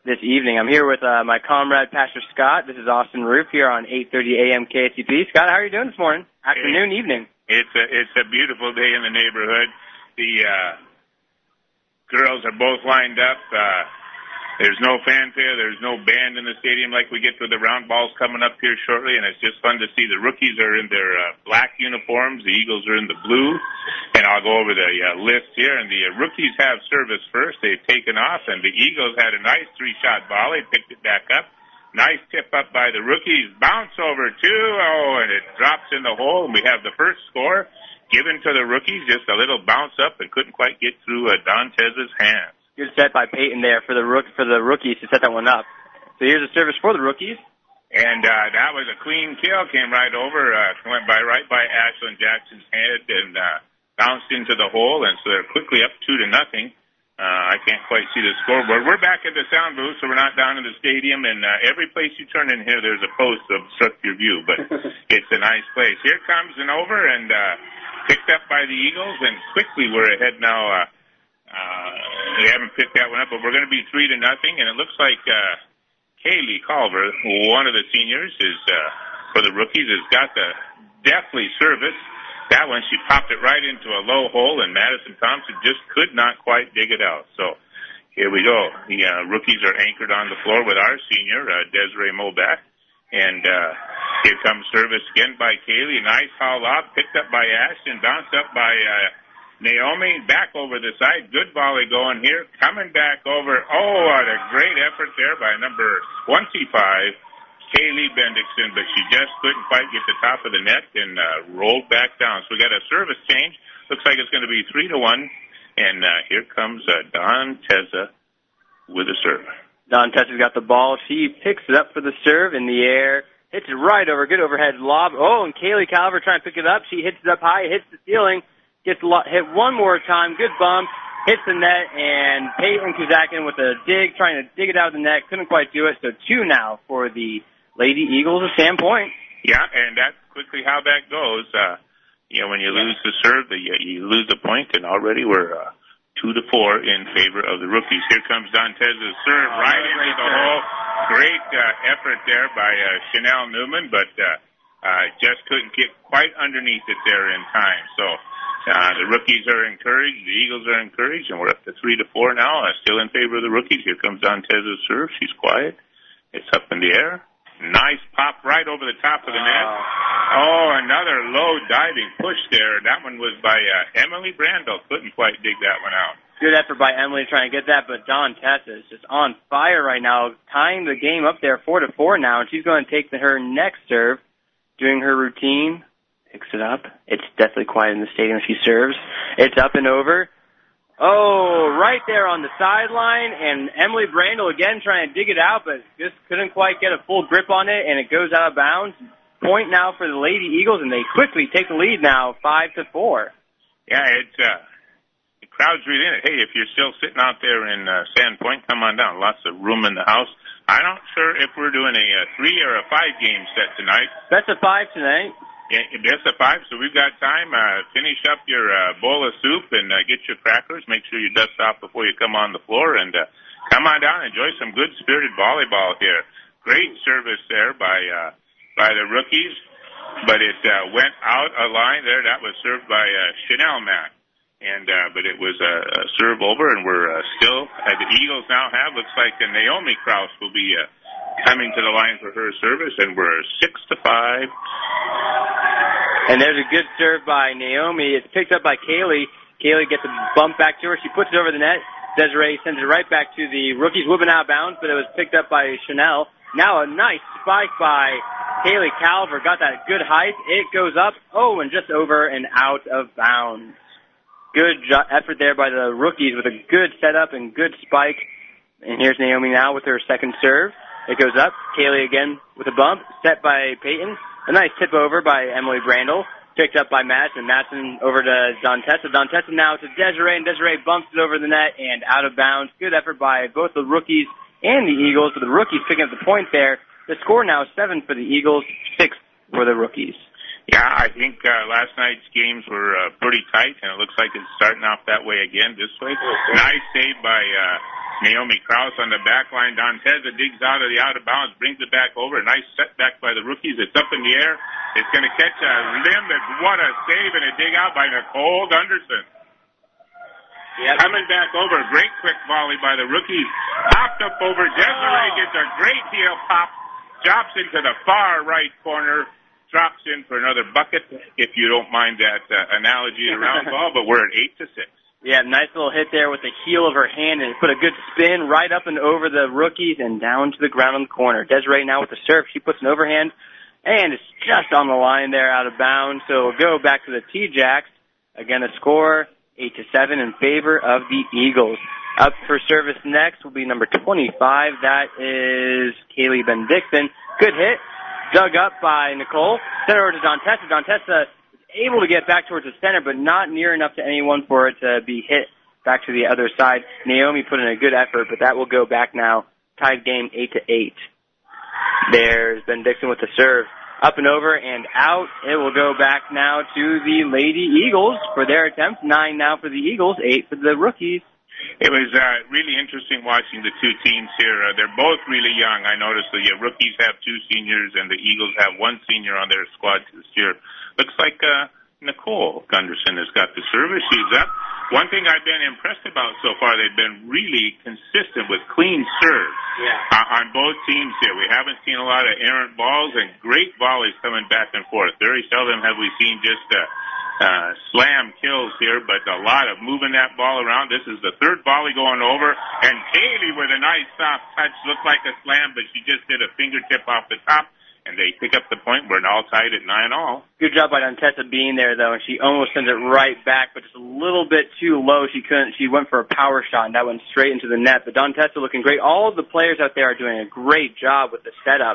this evening. I'm here with my comrade, Pastor Scott. This is Austin Roof here on 8:30 a.m. KSCP. Scott, how are you doing this morning? Afternoon, evening. It's a beautiful day in the neighborhood. The girls are both lined up. There's no fanfare. There's no band in the stadium like we get with the round balls coming up here shortly, and it's just fun to see. The rookies are in their black uniforms. The Eagles are in the blue, and I'll go over the list here. And the rookies have service first. They've taken off, and the Eagles had a nice three-shot volley, picked it back up. Nice tip up by the rookies. Bounce over two. Oh, and it drops in the hole, and we have the first score given to the rookies. Just a little bounce up and couldn't quite get through Dontez's hands. Good set by Peyton there for the rookies to set that one up. So here's a service for the rookies. And that was a clean kill. Came right over, went right by Ashlyn Jackson's head and bounced into the hole. And so they're quickly up 2-0. I can't quite see the scoreboard. We're back at the sound booth, so we're not down in the stadium. And every place you turn in here, there's a post to obstruct your view. But it's a nice place. Here comes an over and picked up by the Eagles. And quickly we're ahead now. They haven't picked that one up, but we're going to be 3-0, and it looks like Kaylee Culver, one of the seniors, is for the rookies, has got the deftly service. That one, she popped it right into a low hole, and Madison Thompson just could not quite dig it out. So here we go. The rookies are anchored on the floor with our senior, Desiree Moback, and here comes service again by Kaylee. Nice haul lob, picked up by Ashton, bounced up by Naomi, back over the side. Good volley going here. Coming back over. Oh, what a great effort there by number 25, Kaylee Bendixson, but she just couldn't quite get the top of the net and rolled back down. So we got a service change. Looks like it's going to be 3-1. And here comes Don Teza with a serve. Don Teza's got the ball. She picks it up for the serve in the air. Hits it right over. Good overhead lob. Oh, and Kaylee Calver trying to pick it up. She hits it up high, hits the ceiling. Gets hit one more time. Good bump. Hits the net, and Peyton Kuzakin with a dig, trying to dig it out of the net. Couldn't quite do it, so 2 now for the Lady Eagles of Sandpoint. Yeah, and that's quickly how that goes. When you lose the serve, you lose the point, and already we're 2-4 in favor of the rookies. Here comes Dontez's serve right into the hole. Great effort there by Chanel Newman, but just couldn't get quite underneath it there in time. So the rookies are encouraged, the Eagles are encouraged, and we're up to 3-4 now. Still in favor of the rookies. Here comes Dontez's serve. She's quiet. It's up in the air. Nice pop right over the top of the net. Oh, another low diving push there. That one was by Emily Brandel. Couldn't quite dig that one out. Good effort by Emily trying to get that, but Donteza is just on fire right now, tying the game up there 4-4 now, and she's going to take her next serve, doing her routine. Picks it up. It's definitely quiet in the stadium. She serves. It's up and over. Oh, right there on the sideline, and Emily Brandel again trying to dig it out, but just couldn't quite get a full grip on it, and it goes out of bounds. Point now for the Lady Eagles, and they quickly take the lead now, 5-4. Yeah, it's the crowd's really in it. Hey, if you're still sitting out there in Sandpoint, come on down. Lots of room in the house. I'm not sure if we're doing a 3 or a 5 game set tonight. That's a 5 tonight. Yeah, best of 5, so we've got time. Finish up your bowl of soup and get your crackers. Make sure you dust off before you come on the floor. And come on down and enjoy some good-spirited volleyball here. Great service there by the rookies, but it went out a line there. That was served by Chanel Mack. But it was a serve over, and we're still, the Eagles now have, looks like Naomi Kraus will be coming to the line for her service, and we're 6-5. And there's a good serve by Naomi. It's picked up by Kaylee. Kaylee gets a bump back to her. She puts it over the net. Desiree sends it right back to the rookies, whipping out of bounds, but it was picked up by Chanel. Now a nice spike by Kaylee Calver. Got that good height. It goes up, and just over and out of bounds. Good effort there by the rookies with a good setup and good spike. And here's Naomi now with her second serve. It goes up. Kaylee again with a bump. Set by Peyton. A nice tip over by Emily Brandel. Picked up by Madsen. Madsen over to Donteza. Donteza now to Desiree, and Desiree bumps it over the net and out of bounds. Good effort by both the rookies and the Eagles. But the rookies picking up the point there. The score now is 7 for the Eagles, 6 for the rookies. Yeah, I think last night's games were pretty tight, and it looks like it's starting off that way again this way. Nice save by Naomi Krause on the back line. Dontesa digs out of the out of bounds, brings it back over. A nice setback by the rookies. It's up in the air. It's going to catch a limb. And what a save and a dig out by Nicole Gunderson. Yep. Coming back over. Great quick volley by the rookies. Popped up over. Desiree gets a great heel pop. Drops into the far right corner. Drops in for another bucket, if you don't mind that analogy around ball. But we're at 8-6. Yeah, nice little hit there with the heel of her hand, and put a good spin right up and over the rookies and down to the ground on the corner. Desiree now with the serve. She puts an overhand, and it's just on the line there out of bounds. So we'll go back to the T-Jacks. Again, a score 8-7 in favor of the Eagles. Up for service next will be number 25. That is Kaylee Ben-Dixon. Good hit. Dug up by Nicole. Sent over to Dontesa. Dontesa able to get back towards the center, but not near enough to anyone for it to be hit back to the other side. Naomi put in a good effort, but that will go back now. Tied game 8-8. There's Ben Dixon with the serve. Up and over and out. It will go back now to the Lady Eagles for their attempt. 9 now for the Eagles, 8 for the rookies. It was really interesting watching the two teams here. They're both really young. I noticed the rookies have 2 seniors and the Eagles have 1 senior on their squad this year. Looks like Nicole Gunderson has got the service. She's up. One thing I've been impressed about so far, they've been really consistent with clean serves on both teams here. We haven't seen a lot of errant balls and great volleys coming back and forth. Very seldom have we seen just slam kills here, but a lot of moving that ball around. This is the 3rd volley going over, and Kaylee with a nice soft touch. Looked like a slam, but she just did a fingertip off the top. And they pick up the point. We're all tied at 9-all. Good job by Dontesa being there, though, and she almost sent it right back, but just a little bit too low. She couldn't. She went for a power shot, and that went straight into the net. But Dontesa looking great. All of the players out there are doing a great job with the setup.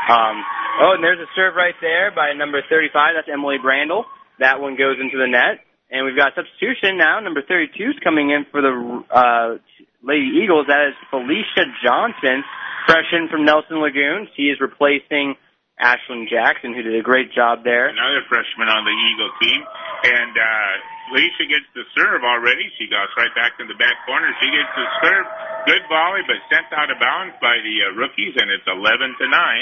And there's a serve right there by number 35. That's Emily Brandel. That one goes into the net. And we've got substitution now. Number 32 is coming in for the Lady Eagles. That is Felicia Johnson, freshman from Nelson Lagoon. She is replacing Ashlyn Jackson, who did a great job there. Another freshman on the Eagle team. And Felicia gets the serve already. She goes right back to the back corner. She gets the serve. Good volley, but sent out of bounds by the rookies, and it's 11-9.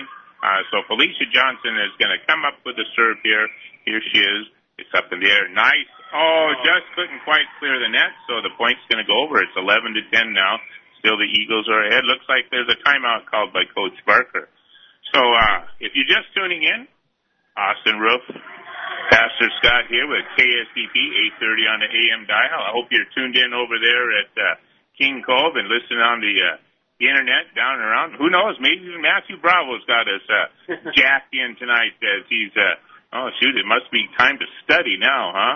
So Felicia Johnson is going to come up with the serve here. Here she is. It's up in the air. Nice. Just couldn't quite clear the net, so the point's going to go over. It's 11-10 now. Still the Eagles are ahead. Looks like there's a timeout called by Coach Barker. So, if you're just tuning in, Austin Roof, Pastor Scott here with KSDP 830 on the AM dial. I hope you're tuned in over there at King Cove and listening on the internet down and around. Who knows? Maybe even Matthew Bravo's got us jacked in tonight as he's, it must be time to study now, huh?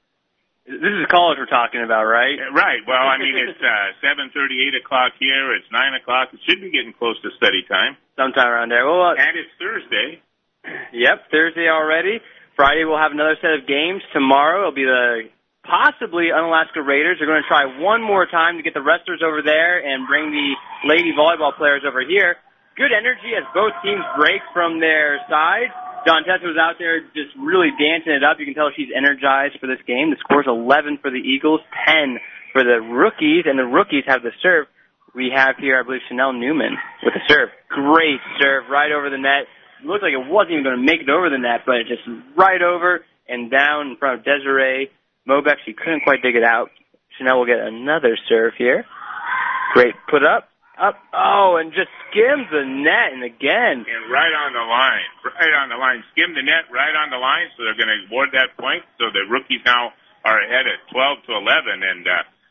This is college we're talking about, right? Right. Well, I mean, it's 7:30, 8 o'clock here. It's 9 o'clock. It should be getting close to study time. Sometime around there. Well, and it's Thursday. Yep, Thursday already. Friday we'll have another set of games. Tomorrow it'll be the possibly Unalaska Raiders. They're going to try one more time to get the wrestlers over there and bring the lady volleyball players over here. Good energy as both teams break from their side. Dontesa was out there just really dancing it up. You can tell she's energized for this game. The score's 11 for the Eagles, 10 for the rookies, and the rookies have the serve. We have here, I believe, Chanel Newman with the serve. Great serve right over the net. It looked like it wasn't even going to make it over the net, but it just right over and down in front of Desiree Mobeck. She couldn't quite dig it out. Chanel will get another serve here. Great put up. And just skims the net, and again. And right on the line. Skim the net right on the line, so they're going to award that point. So the rookies now are ahead at 12-11, and,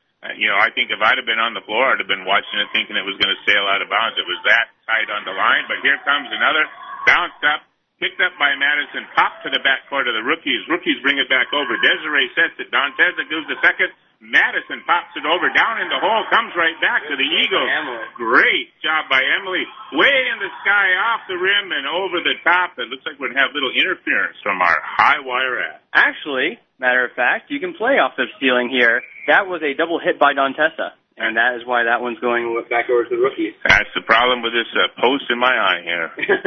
I think if I'd have been on the floor, I'd have been watching it thinking it was going to sail out of bounds. It was that tight on the line, but here comes another. Bounced up, picked up by Madison, popped to the backcourt of the rookies. Rookies bring it back over. Desiree sets it. Dontesa gives the second. Madison pops it over, down in the hole, comes right back to the Eagles. Great job by Emily. Way in the sky, off the rim, and over the top. It looks like we're going to have little interference from our high wire at. Actually, matter of fact, you can play off the ceiling here. That was a double hit by Dontesa, and that is why that one's going back over to the rookies. That's the problem with this post in my eye here.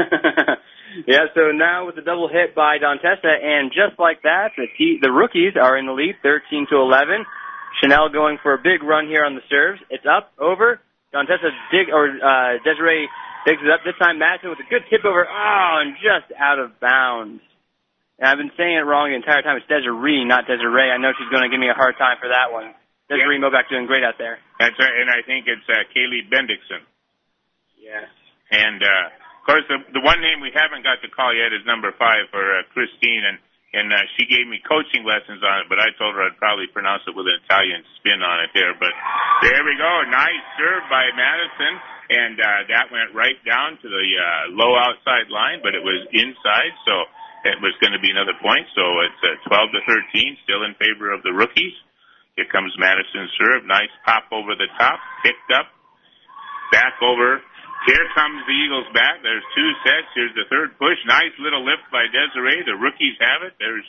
Yeah, so now with the double hit by Dontesa, and just like that, the rookies are in the lead, 13-11. Chanel going for a big run here on the serves. It's up, over, Desiree digs it up. This time Madison with a good tip over. Oh, and just out of bounds. And I've been saying it wrong the entire time. It's Desiree, not Desiree. I know she's going to give me a hard time for that one. Desiree Moback doing great out there. That's right, and I think it's Kaylee Bendixson. Yes. And, of course, the one name we haven't got to call yet is number 5 for Christine, and she gave me coaching lessons on it, but I told her I'd probably pronounce it with an Italian spin on it there. But there we go. Nice serve by Madison, and that went right down to the low outside line, but it was inside, so it was going to be another point. So it's 12-13, still in favor of the rookies. Here comes Madison's serve. Nice pop over the top, picked up, back over. Here comes the Eagles back. There's 2 sets. Here's the third push. Nice little lift by Desiree. The rookies have it. And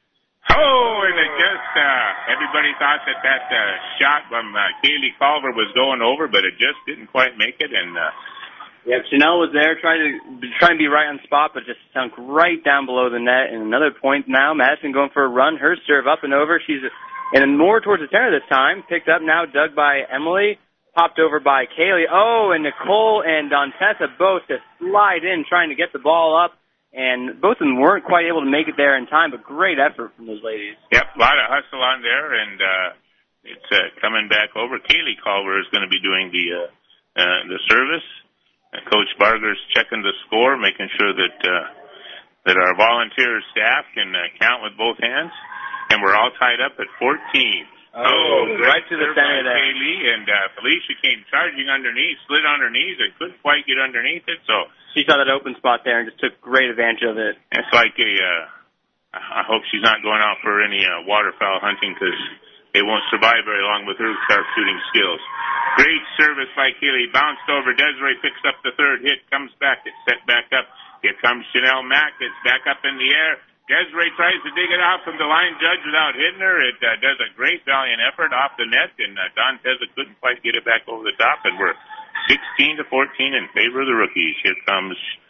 it just, everybody thought that shot from Kaylee Culver was going over, but it just didn't quite make it. And Chanel was there trying to be right on spot, but just sunk right down below the net. And another point now. Madison going for a run. Her serve up and over. She's more towards the center this time. Picked up now, dug by Emily. Popped over by Kaylee. Oh, and Nicole and Dantessa both just slide in trying to get the ball up, and both of them weren't quite able to make it there in time, but great effort from those ladies. Yep, a lot of hustle on there, and it's coming back over. Kaylee Culver is going to be doing the service. Coach Barger's checking the score, making sure that our volunteer staff can count with both hands, and we're all tied up at 14. Right to the center there. Kaylee, and Felicia came charging underneath, slid on her knees, and couldn't quite get underneath it. So she saw that open spot there and just took great advantage of it. It's like I hope she's not going out for any waterfowl hunting, because they won't survive very long with her sharpshooting skills. Great service by Kaylee. Bounced over. Desiree picks up the third hit, comes back. It's set back up. Here comes Chanel Mack. It's back up in the air. Desiree tries to dig it out from the line judge without hitting her. It does a great valiant effort off the net, and Don Teza couldn't quite get it back over the top, and we're 16-14 in favor of the rookies. Here comes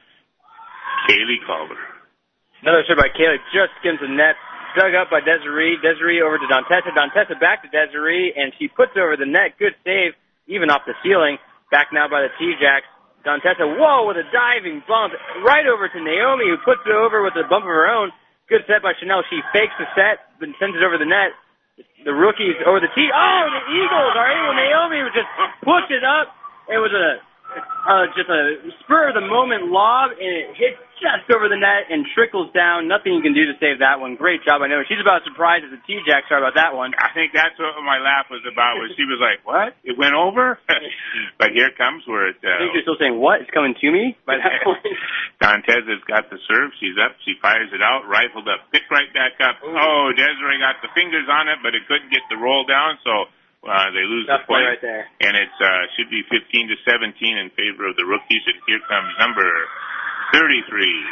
Kaylee Culver. Another serve by Kaylee, just skims the net, dug up by Desiree. Desiree over to Dantessa. Dantessa back to Desiree, and she puts it over the net. Good save, even off the ceiling. Back now by the T-Jacks. Dantessa, whoa, with a diving bump right over to Naomi, who puts it over with a bump of her own. Good set by Chanel. She fakes the set, then sends it over the net. The rookies over the tee. Oh, the Eagles are able. Naomi would just push it up. It was just a spur-of-the-moment lob, and it hits just over the net and trickles down. Nothing you can do to save that one. Great job. I know she's about as surprised as the T-Jacks are about that one. I think that's what my laugh was about, was she was like, what? It went over? But here comes where it... I think you're still saying, what? It's coming to me? By that point. Dantez has got the serve. She's up. She fires it out. Rifled up. Picked right back up. Ooh. Oh, Desiree got the fingers on it, but it couldn't get the roll down, so... they lose the point, right there. And it should be 15-17 in favor of the rookies. And here comes number 33,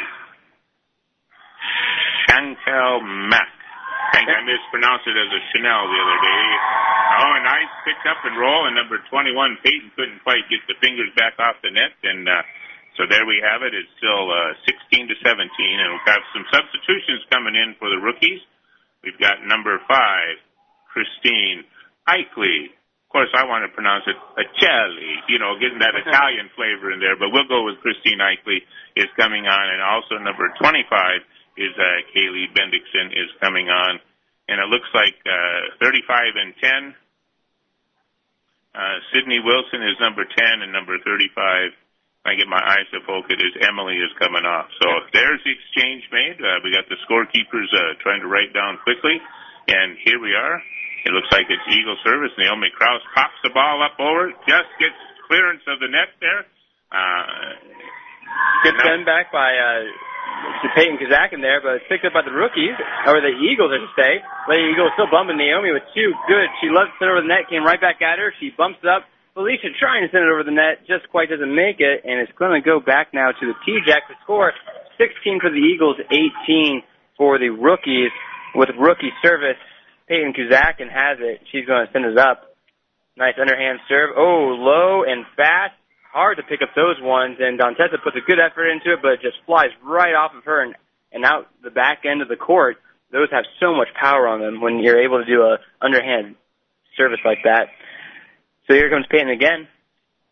Chantel Mack. I think I mispronounced it as a Chanel the other day. Oh, a nice pick up and roll. And number 21, Peyton, couldn't quite get the fingers back off the net. And so there we have it. It's still 16-17. And we've got some substitutions coming in for the rookies. We've got number 5, Christine Eichley. Of course, I want to pronounce it Acelli, getting that Italian flavor in there, but we'll go with Christine Eichley is coming on, and also number 25 is Kaylee Bendixson is coming on, and it looks like 35 and 10. Sydney Wilson is number 10, and number 35, I get my eyes to focus, is Emily is coming off. So there's the exchange made. We got the scorekeepers trying to write down quickly, and here we are. It looks like it's Eagle service. Naomi Krause pops the ball up over, just gets clearance of the net there. Good send back by Peyton Kazak in there, but it's picked up by the rookies, or the Eagles, I should say. Lady Eagles still bumping Naomi with 2. Good. She left it over the net, came right back at her. She bumps it up. Felicia trying to send it over the net, just quite doesn't make it, and it's going to go back now to the T-Jacks to score 16 for the Eagles, 18 for the rookies, with rookie service. Peyton Kuzakin has it. She's going to send it up. Nice underhand serve. Oh, low and fast. Hard to pick up those ones. And Dantessa puts a good effort into it, but it just flies right off of her and out the back end of the court. Those have so much power on them when you're able to do a underhand service like that. So here comes Peyton again.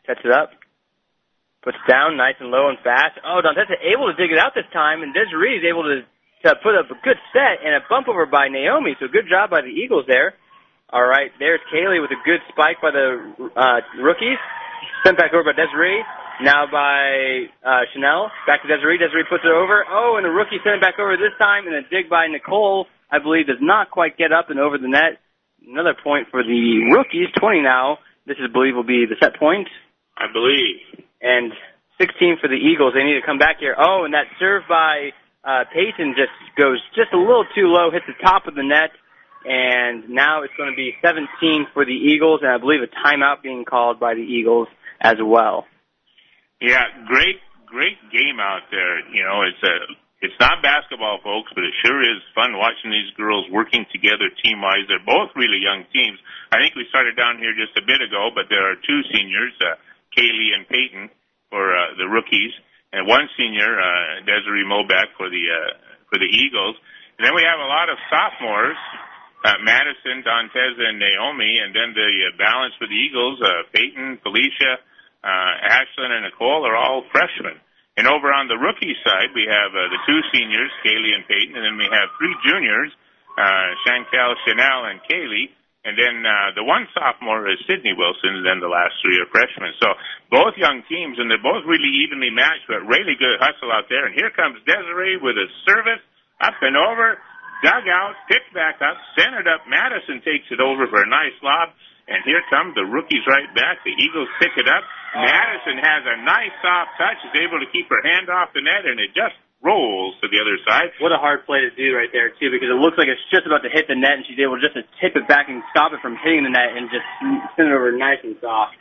Sets it up. Puts it down nice and low and fast. Oh, Dontessa able to dig it out this time, and Desiree is able to put up a good set and a bump over by Naomi. So good job by the Eagles there. All right, there's Kaylee with a good spike by the rookies. Sent back over by Desiree. Now by Chanel. Back to Desiree. Desiree puts it over. Oh, and the rookie sent it back over this time, and a dig by Nicole, I believe, does not quite get up and over the net. Another point for the rookies, 20 now. This, I believe, will be the set point. I believe. And 16 for the Eagles. They need to come back here. Oh, and that serve by Payton just goes just a little too low, hits the top of the net, and now it's going to be 17 for the Eagles, and I believe a timeout being called by the Eagles as well. Yeah, great game out there. You know, it's not basketball, folks, but it sure is fun watching these girls working together team-wise. They're both really young teams. I think we started down here just a bit ago, but there are two seniors, Kaylee and Payton, for the rookies, and one senior, Desiree Mobeck, for the Eagles. And then we have a lot of sophomores, Madison, Dontessa, and Naomi, and then the balance for the Eagles, Payton, Felicia, Ashlyn, and Nicole are all freshmen. And over on the rookie side, we have the two seniors, Kaylee and Payton, and then we have three juniors, Chantel, Chanel, and Kaylee. And then the one sophomore is Sydney Wilson, and then the last three are freshmen. So both young teams, and they're both really evenly matched, but really good hustle out there. And here comes Desiree with a service, up and over, dug out, picked back up, centered up. Madison takes it over for a nice lob. And here come the rookies right back. The Eagles pick it up. Madison has a nice soft touch, is able to keep her hand off the net, and it just rolls to the other side. What a hard play to do right there, too, because it looks like it's just about to hit the net, and she's able just to tip it back and stop it from hitting the net and just send it over nice and soft.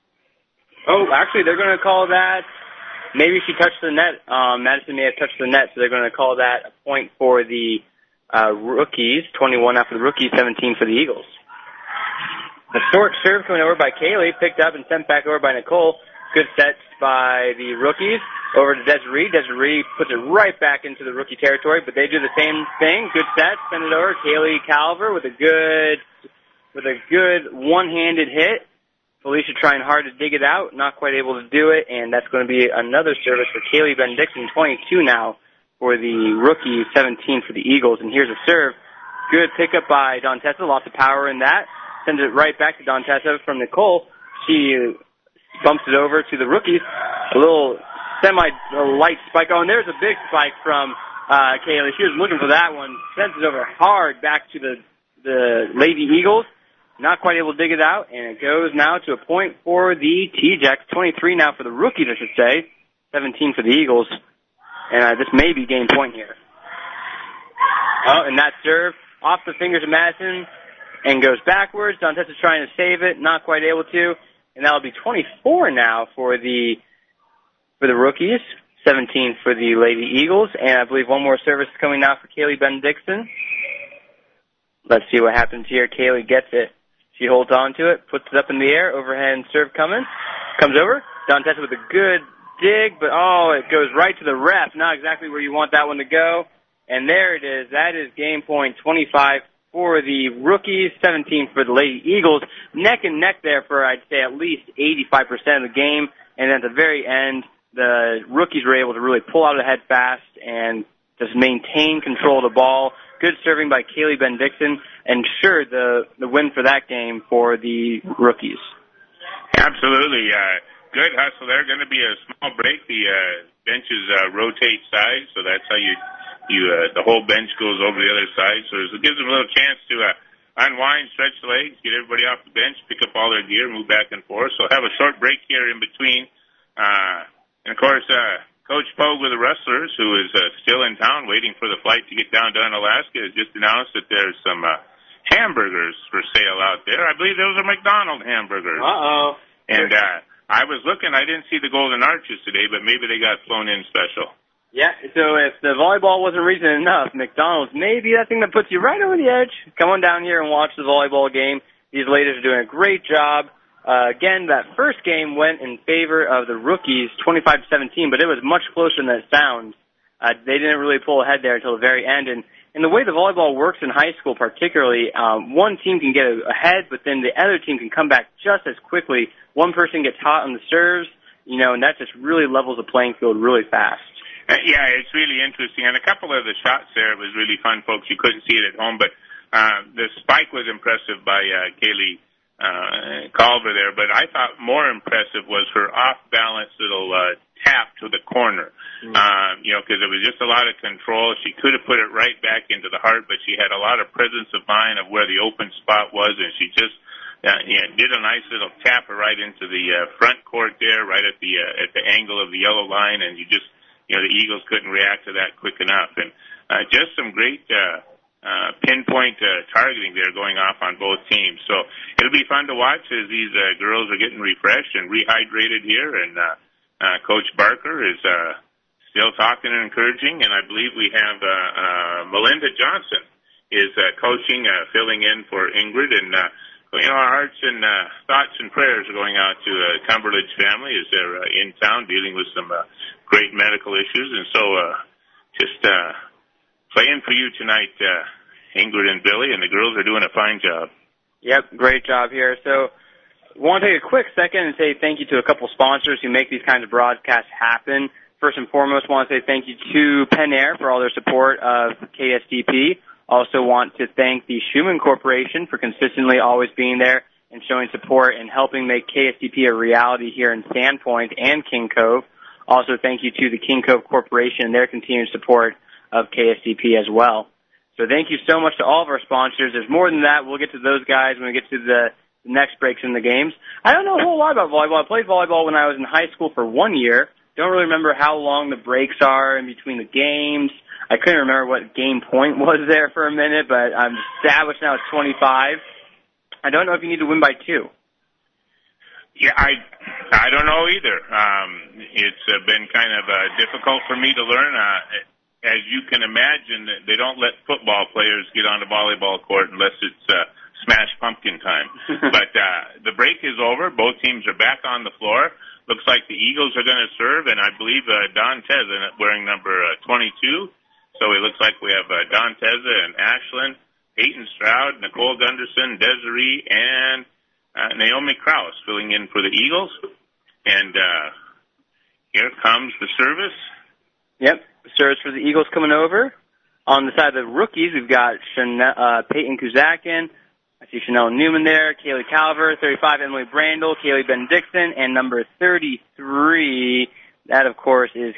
Oh, actually, they're going to call that, maybe she touched the net. Madison may have touched the net, so they're going to call that a point for the rookies, 21 after the rookies, 17 for the Eagles. The short serve coming over by Kaylee, picked up and sent back over by Nicole. Good sets by the rookies. Over to Desiree. Desiree puts it right back into the rookie territory, but they do the same thing. Good set, send it over. Kaylee Calver with a good one-handed hit. Felicia trying hard to dig it out, not quite able to do it, and that's going to be another service for Kaylee Ben-Dixon, 22 now for the rookie, 17 for the Eagles. And here's a serve. Good pickup by Dontessa, lots of power in that. Sends it right back to Dontessa from Nicole. She bumps it over to the rookies. A little semi-light spike. Oh, and there's a big spike from Kaylee. She was looking for that one. Sends it over hard back to the Lady Eagles. Not quite able to dig it out, and it goes now to a point for the T-Jacks. 23 now for the rookies, I should say. 17 for the Eagles. And this may be game point here. Oh, and that serve off the fingers of Madison and goes backwards. Dontessa's trying to save it, not quite able to. And that'll be 24 now for the rookies, 17 for the Lady Eagles. And I believe one more service is coming now for Kaylee Ben-Dixon. Let's see what happens here. Kaylee gets it. She holds on to it, puts it up in the air, overhand serve coming. Comes over. Dontessa with a good dig, but it goes right to the ref. Not exactly where you want that one to go. And there it is. That is game point 25 for the rookies, 17 for the Lady Eagles. Neck and neck there for, I'd say, at least 85% of the game. And at the very end, the rookies were able to really pull out ahead fast and just maintain control of the ball. Good serving by Kaylee Ben-Dixon. And sure, the win for that game for the rookies. Absolutely. Good hustle there. Going to be a small break. The benches rotate sides, so that's how the whole bench goes over the other side. So it gives them a little chance to unwind, stretch the legs, get everybody off the bench, pick up all their gear, move back and forth. So have a short break here in between. And, of course, Coach Pogue with the Rustlers, who is still in town waiting for the flight to get down to Unalaska, has just announced that there's some hamburgers for sale out there. I believe those are McDonald's hamburgers. Uh-oh. And I was looking. I didn't see the Golden Arches today, but maybe they got flown in special. Yeah, so if the volleyball wasn't reason enough, McDonald's may be that thing that puts you right over the edge. Come on down here and watch the volleyball game. These ladies are doing a great job. Again, that first game went in favor of the rookies, 25-17, but it was much closer than it sounds. They didn't really pull ahead there until the very end, and And the way the volleyball works in high school particularly, one team can get ahead, but then the other team can come back just as quickly. One person gets hot on the serves, and that just really levels the playing field really fast. Yeah, it's really interesting. And a couple of the shots there was really fun, folks. You couldn't see it at home, but the spike was impressive by Kaylee Culver there. But I thought more impressive was her off-balance little tap to the corner. Because it was just a lot of control. She could have put it right back into the heart, but she had a lot of presence of mind of where the open spot was, and she just did a nice little tap right into the front court there, right at the angle of the yellow line, and the Eagles couldn't react to that quick enough. And just some great pinpoint targeting there going off on both teams. So it'll be fun to watch as these girls are getting refreshed and rehydrated here, and Coach Barker is still talking and encouraging, and I believe we have Melinda Johnson is coaching, filling in for Ingrid, and our hearts and thoughts and prayers are going out to Cumberledge family as they're in town dealing with some great medical issues, and so just playing for you tonight, Ingrid and Billy, and the girls are doing a fine job. Yep, great job here. So I want to take a quick second and say thank you to a couple sponsors who make these kinds of broadcasts happen. First and foremost, I want to say thank you to Penn Air for all their support of KSTP. Also want to thank the Schumann Corporation for consistently always being there and showing support and helping make KSTP a reality here in Sandpoint and King Cove. Also, thank you to the King Cove Corporation and their continued support of KSTP as well. So thank you so much to all of our sponsors. There's more than that. We'll get to those guys when we get to the next breaks in the games. I don't know a whole lot about volleyball. I played volleyball when I was in high school for 1 year. Don't really remember how long the breaks are in between the games. I couldn't remember what game point was there for a minute, but I'm established now at 25. I don't know if you need to win by 2. Yeah, I don't know either. It's been kind of difficult for me to learn. As you can imagine, they don't let football players get on the volleyball court unless it's Smash Pumpkin time. But the break is over. Both teams are back on the floor. Looks like the Eagles are going to serve, and I believe Don Teza wearing number 22. So it looks like we have Don Teza and Ashlyn, Peyton Stroud, Nicole Gunderson, Desiree, and Naomi Krause filling in for the Eagles. And here comes the service. Yep, service for the Eagles coming over. On the side of the rookies, we've got Peyton Kuzakin. I see Chanel Newman there, Kaylee Calver, 35, Emily Brandel, Kaylee Ben-Dixon, and number 33, that, of course, is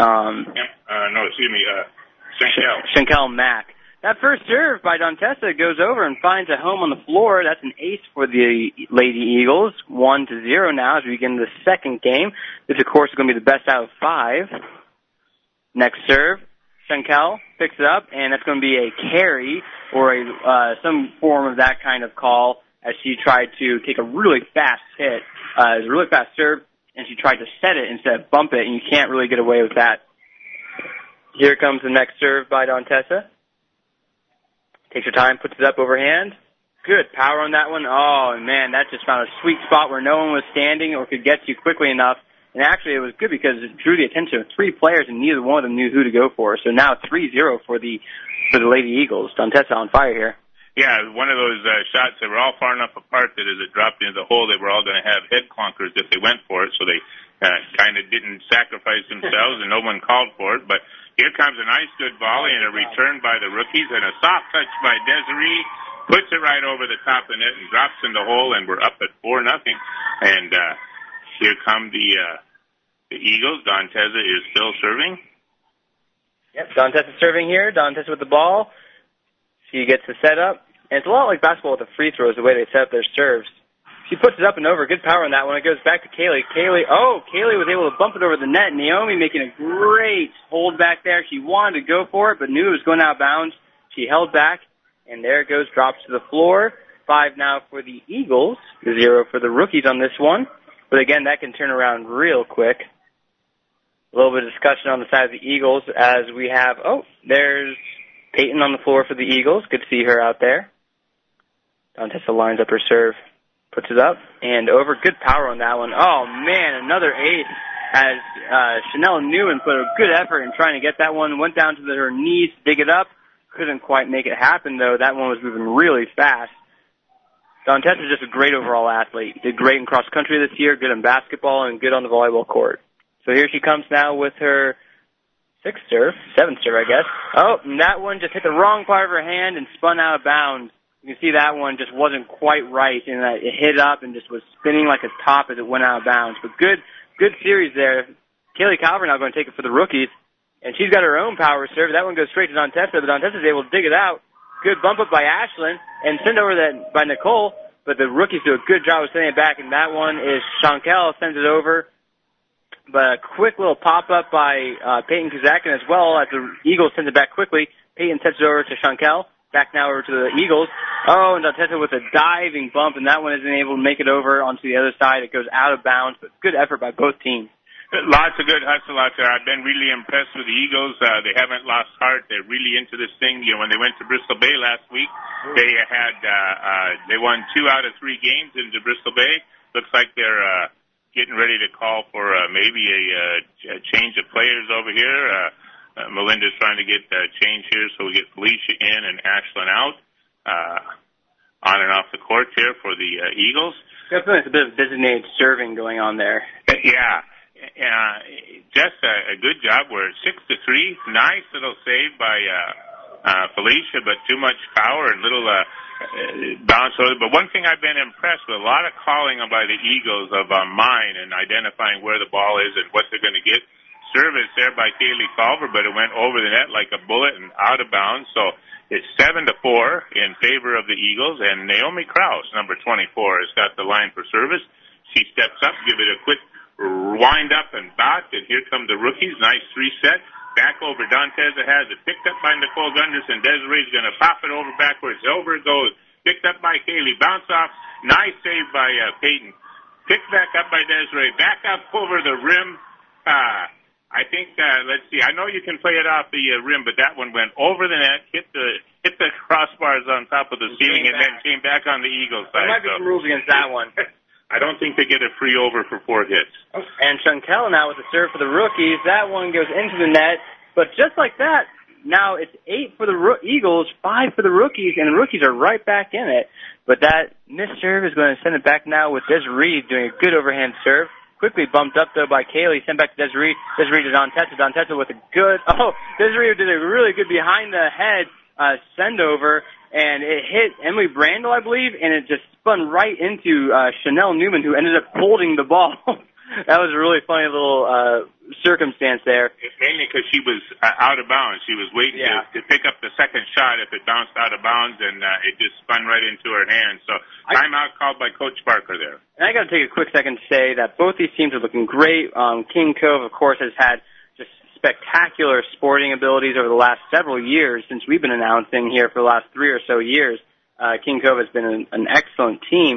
Shankel Mack. That first serve by Dontessa goes over and finds a home on the floor. That's an ace for the Lady Eagles, 1-0 now as we begin the second game. This, of course, is going to be the best out of 5. Next serve. Shankel picks it up, and that's going to be a carry or some form of that kind of call as she tried to take a really fast hit. It was a really fast serve, and she tried to set it instead of bump it, and you can't really get away with that. Here comes the next serve by Dontessa. Takes her time, puts it up overhand. Good power on that one. Oh, man, that just found a sweet spot where no one was standing or could get to quickly enough. And actually, it was good because it drew the attention of 3 players, and neither one of them knew who to go for. So now 3-0 for the Lady Eagles. Dontessa on fire here. Yeah, one of those shots that were all far enough apart that as it dropped into the hole, they were all going to have head clunkers if they went for it. So they kind of didn't sacrifice themselves, and no one called for it. But here comes a nice, good volley and a return by the rookies, and a soft touch by Desiree. Puts it right over the top of the net and drops in the hole, and we're up at 4-0. And here come the Eagles. Dontessa is still serving. Yep, Dontessa serving here. Dontessa with the ball. She gets the setup. And it's a lot like basketball with the free throws, the way they set up their serves. She puts it up and over. Good power on that one. It goes back to Kaylee. Kaylee was able to bump it over the net. Naomi making a great hold back there. She wanted to go for it, but knew it was going out of bounds. She held back, and there it goes. Drops to the floor. 5 now for the Eagles. 0 for the rookies on this one. But again, that can turn around real quick. A little bit of discussion on the side of the Eagles as we have, there's Peyton on the floor for the Eagles. Good to see her out there. Dontessa lines up her serve, puts it up, and over. Good power on that one. Oh, man, another ace as Chanel Newman put a good effort in trying to get that one. Went down to her knees to dig it up. couldn't quite make it happen, though. That one was moving really fast. Dantes is just a great overall athlete. Did great in cross country this year, good in basketball, and good on the volleyball court. So here she comes now with her seventh serve, I guess. Oh, and that one just hit the wrong part of her hand and spun out of bounds. You can see that one just wasn't quite right, and it hit up and just was spinning like a top as it went out of bounds. But good series there. Kaylee Calvert now going to take it for the rookies, and she's got her own power serve. That one goes straight to Dantes, but Dantes is able to dig it out. Good bump up by Ashlyn and send over that by Nicole, but the rookies do a good job of sending it back, and that one is Chankel sends it over. But a quick little pop-up by Peyton Kazakin as well as the Eagles sends it back quickly. Peyton sends it over to Chankel. Back now over to the Eagles. Oh, and Dantes with a diving bump, and that one isn't able to make it over onto the other side. It goes out of bounds, but good effort by both teams. Lots of good hustle out there. I've been really impressed with the Eagles. They haven't lost heart. They're really into this thing. You know, when they went to Bristol Bay last week, they won 2 out of 3 games into Bristol Bay. Looks like they're getting ready to call for maybe a change of players over here. Melinda's trying to get change here, so we get Felicia in and Ashlyn out on and off the court here for the Eagles. Definitely, it's a bit of designated serving going on there. Yeah. Just a good job. We're 6-3. Nice little save by Felicia, but too much power and little bounce over. But one thing I've been impressed with, a lot of calling by the Eagles of mine and identifying where the ball is and what they're going to get. Service there by Kaylee Culver, but it went over the net like a bullet and out of bounds. So it's 7-4 in favor of the Eagles, and Naomi Krause, number 24, has got the line for service. She steps up, give it a quick wind up and back, and here come the rookies. Nice 3-set. Back over. Danteza has it picked up by Nicole Gunderson. Desiree's going to pop it over backwards. Over it goes. Picked up by Kaylee. Bounce off. Nice save by Peyton. Picked back up by Desiree. Back up over the rim. I think, let's see, I know you can play it off the rim, but that one went over the net, hit the crossbars on top of the ceiling, and then came back on the Eagles side. There might be some rules against that one. I don't think they get a free over for 4 hits. And Chantel now with the serve for the rookies. That one goes into the net, but just like that, now it's 8 for the Eagles, 5 for the rookies, and the rookies are right back in it. But that missed serve is going to send it back now with Desiree doing a good overhand serve. Quickly bumped up, though, by Kaylee. Sent back to Desiree. Desiree to Dantes. Dantes with a good... Oh, Desiree did a really good behind-the-head send-over, and it hit Emily Brandel, I believe, and it just spun right into Chanel Newman, who ended up holding the ball. That was a really funny little circumstance there. Mainly because she was out of bounds. She was waiting to pick up the second shot if it bounced out of bounds, and it just spun right into her hand. So timeout called by Coach Parker there. And I got to take a quick second to say that both these teams are looking great. King Cove, of course, has had just spectacular sporting abilities over the last several years since we've been announcing here for the last 3 or so years. King Cove has been an excellent team,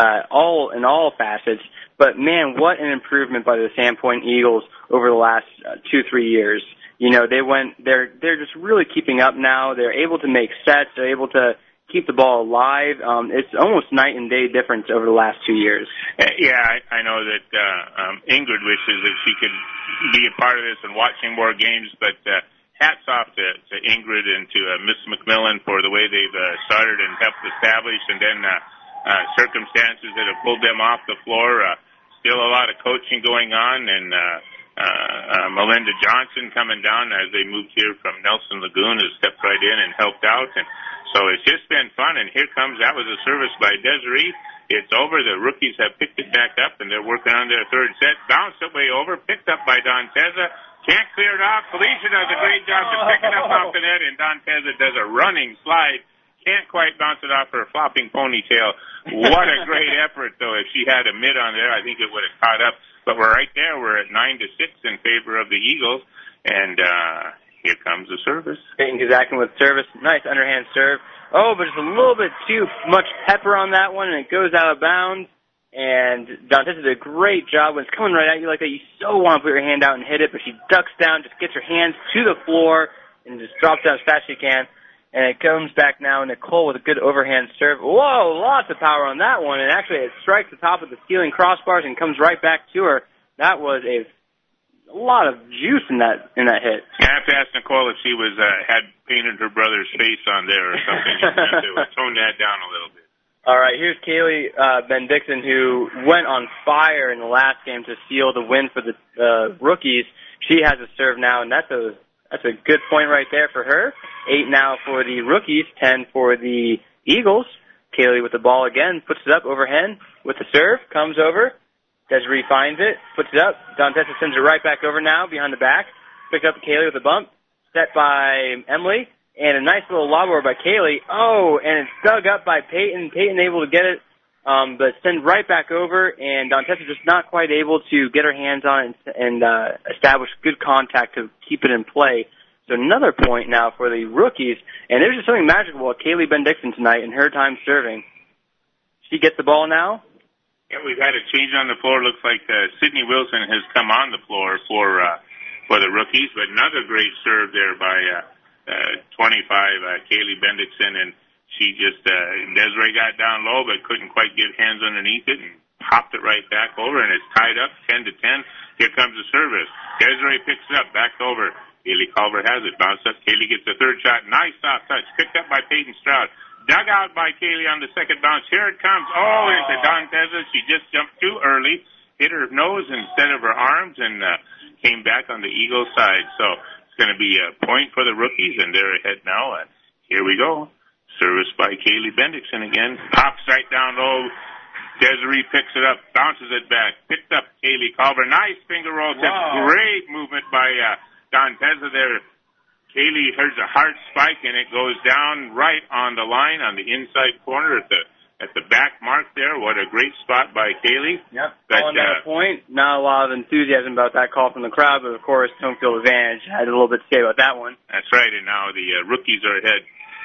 in all facets. But man, what an improvement by the Sandpoint Eagles over the last 2-3 years. You know, they're just really keeping up now. They're able to make sets. They're able to keep the ball alive. It's almost night and day difference over the last 2 years. Yeah, I know that Ingrid wishes that she could be a part of this and watching more games, but hats off to Ingrid and to Miss McMillan for the way they've started and helped establish, and then circumstances that have pulled them off the floor. Still a lot of coaching going on, and Melinda Johnson coming down as they moved here from Nelson Lagoon has stepped right in and helped out. And so it's just been fun, and here comes, that was a service by Desiree. It's over. The rookies have picked it back up, and they're working on their third set. Bounced it way over, picked up by Danteza. Can't clear it off. Felicia does a great job to pick it up off the net, and Danteza does a running slide. Can't quite bounce it off her flopping ponytail. What a great effort, though. If she had a mid on there, I think it would have caught up. But we're right there. We're at 9-6 in favor of the Eagles. And here comes the service. Peyton Kazakin with service. Nice underhand serve. Oh, but just a little bit too much pepper on that one, and it goes out of bounds. And Dantes did a great job. When it's coming right at you like that, you so want to put your hand out and hit it, but she ducks down, just gets her hands to the floor, and just drops down as fast as she can. And it comes back now, Nicole with a good overhand serve. Whoa, lots of power on that one. And actually, it strikes the top of the ceiling crossbars and comes right back to her. That was a lot of juice in that hit. I have to ask Nicole if she was had painted her brother's face on there or something. She meant to tone that down a little bit. All right, here's Kaylee Ben-Dixon, who went on fire in the last game to seal the win for the rookies. She has a serve now, and that's a good point right there for her. 8 now for the rookies, 10 for the Eagles. Kaylee with the ball again, puts it up overhand with the serve, comes over. Desiree finds it, puts it up. Dantessa sends it right back over now, behind the back. Picked up Kaylee with a bump, set by Emily, and a nice little lob over by Kaylee. Oh, and it's dug up by Peyton. Peyton able to get it, but send right back over, and Dantessa just not quite able to get her hands on it and establish good contact to keep it in play. So another point now for the rookies, and there's just something magical about Kaylee Ben-Dixon tonight in her time serving. She gets the ball now. Yeah, we've had a change on the floor. Looks like Sydney Wilson has come on the floor for the rookies, but another great serve there by 25 Kaylee Ben-Dixon, and she just Desiree got down low but couldn't quite get hands underneath it and popped it right back over, and it's tied up 10-10. Here comes the service. Desiree picks it up, back over. Kaylee Culver has it. Bounce up. Kaylee gets the third shot. Nice soft touch. Picked up by Peyton Stroud. Dug out by Kaylee on the second bounce. Here it comes. Oh, into Dantessa. She just jumped too early. Hit her nose instead of her arms and came back on the Eagles side. So it's going to be a point for the rookies, and they're ahead now. And here we go. Service by Kaylee Ben-Dixon again. Pops right down low. Desiree picks it up. Bounces it back. Picked up Kaylee Culver. Nice finger roll. Great movement by Dantessa there. Kaylee hears a hard spike, and it goes down right on the line on the inside corner at the back mark there. What a great spot by Kaylee. Yep, on that point. Not a lot of enthusiasm about that call from the crowd, but of course, home field advantage. Had a little bit to say about that one. That's right, and now the rookies are ahead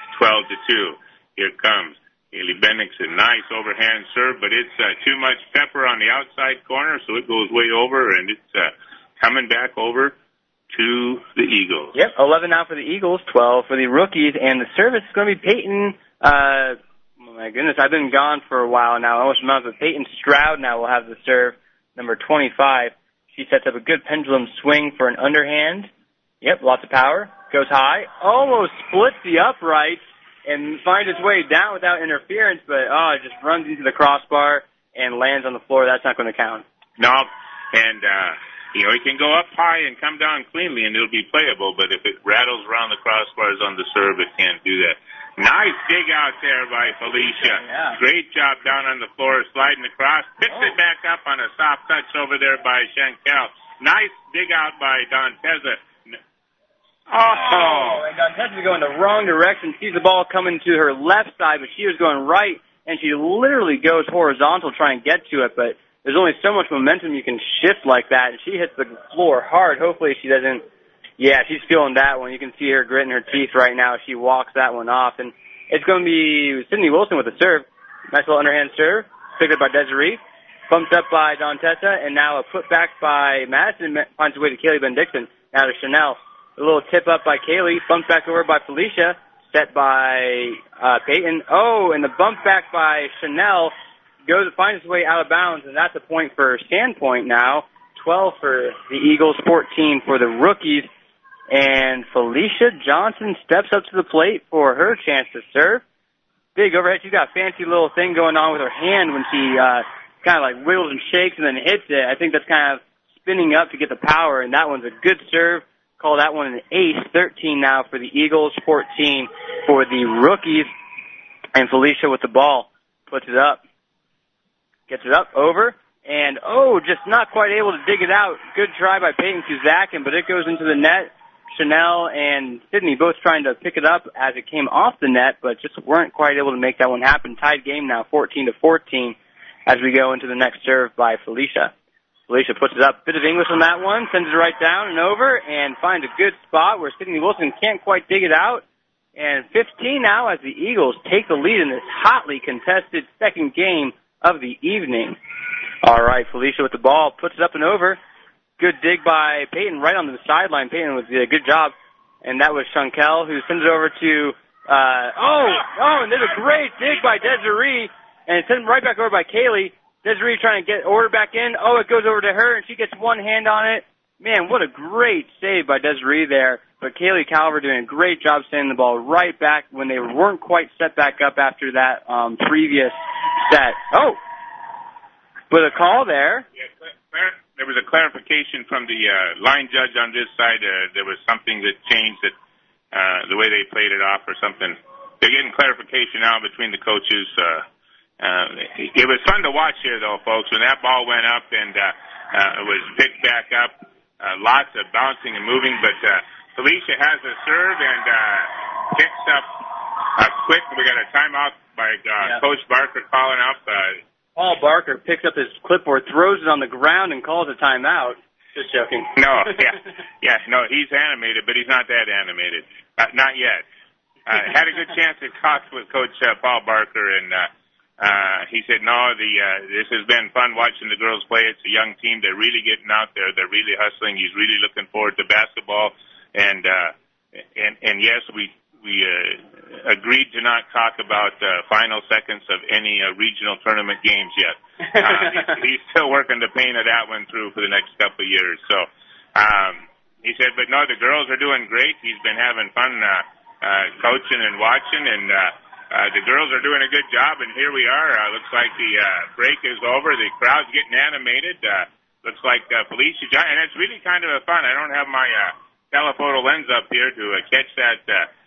12-2. Here it comes. Kaylee Ben-Dixon, nice overhand serve, but it's too much pepper on the outside corner, so it goes way over, and it's coming back over to the Eagles. Yep, 11 now for the Eagles, 12 for the rookies, and the service is going to be Peyton. Oh my goodness, I've been gone for a while now. I almost remember, but Peyton Stroud now will have the serve, number 25. She sets up a good pendulum swing for an underhand. Yep, lots of power. Goes high, almost splits the upright and finds its way down without interference, but it just runs into the crossbar and lands on the floor. That's not going to count. No, and it can go up high and come down cleanly, and it'll be playable, but if it rattles around the crossbars on the serve, it can't do that. Nice dig out there by Felicia. Yeah. Great job down on the floor, sliding across. Picks it back up on a soft touch over there by Chankel. Nice dig out by Dantessa. And Dantessa is going the wrong direction. Sees the ball coming to her left side, but she was going right, and she literally goes horizontal trying to get to it, but there's only so much momentum you can shift like that, and she hits the floor hard. Hopefully she doesn't. Yeah, she's feeling that one. You can see her gritting her teeth right now. She walks that one off, and it's going to be Sydney Wilson with a serve. Nice little underhand serve, picked up by Desiree, bumped up by Dantessa, and now a put back by Madison finds its way to Kaylee Ben-Dixon. Now to Chanel. A little tip up by Kaylee, bumped back over by Felicia, set by Peyton. Oh, and the bump back by Chanel finds its way out of bounds, and that's a point for Sandpoint now. 12 for the Eagles, 14 for the rookies. And Felicia Johnson steps up to the plate for her chance to serve. Big overhead. She's got a fancy little thing going on with her hand when she kind of like wiggles and shakes and then hits it. I think that's kind of spinning up to get the power, and that one's a good serve. Call that one an ace. 13 now for the Eagles, 14 for the rookies. And Felicia with the ball puts it up. Gets it up, over, and just not quite able to dig it out. Good try by Peyton Kuzakin, but it goes into the net. Chanel and Sydney both trying to pick it up as it came off the net, but just weren't quite able to make that one happen. Tied game now, 14-14, as we go into the next serve by Felicia. Felicia puts it up. Bit of English on that one, sends it right down and over, and finds a good spot where Sydney Wilson can't quite dig it out. And 15 now as the Eagles take the lead in this hotly contested second game of the evening. All right, Felicia with the ball, puts it up and over. Good dig by Peyton right on the sideline. Peyton did a good job. And that was Chankel who sends it over to, and there's a great dig by Desiree. And it's sent right back over by Kaylee. Desiree trying to get order back in. Oh, it goes over to her, and she gets one hand on it. Man, what a great save by Desiree there. But Kaylee Calver doing a great job sending the ball right back when they weren't quite set back up after that previous set. Oh! But a call there. Yeah, there was a clarification from the line judge on this side. There was something that changed that the way they played it off or something. They're getting clarification now between the coaches. It was fun to watch here, though, folks, when that ball went up and it was picked back up. Lots of bouncing and moving, but Felicia has a serve and picks up quick. We got a timeout by Coach Barker calling up. Paul Barker picks up his clipboard, throws it on the ground, and calls a timeout. Just joking. No, no, he's animated, but he's not that animated. Not yet. Had a good chance to talk with Coach Paul Barker, and he said, no, this has been fun watching the girls play. It's a young team. They're really getting out there. They're really hustling. He's really looking forward to basketball. And yes, we agreed to not talk about final seconds of any regional tournament games yet. He's still working the pain of that one through for the next couple of years. So he said, but no, the girls are doing great. He's been having fun coaching and watching, and the girls are doing a good job. And here we are. Looks like the break is over. The crowd's getting animated. Looks like Felicia John, and it's really kind of fun. I don't have my telephoto lens up here to catch that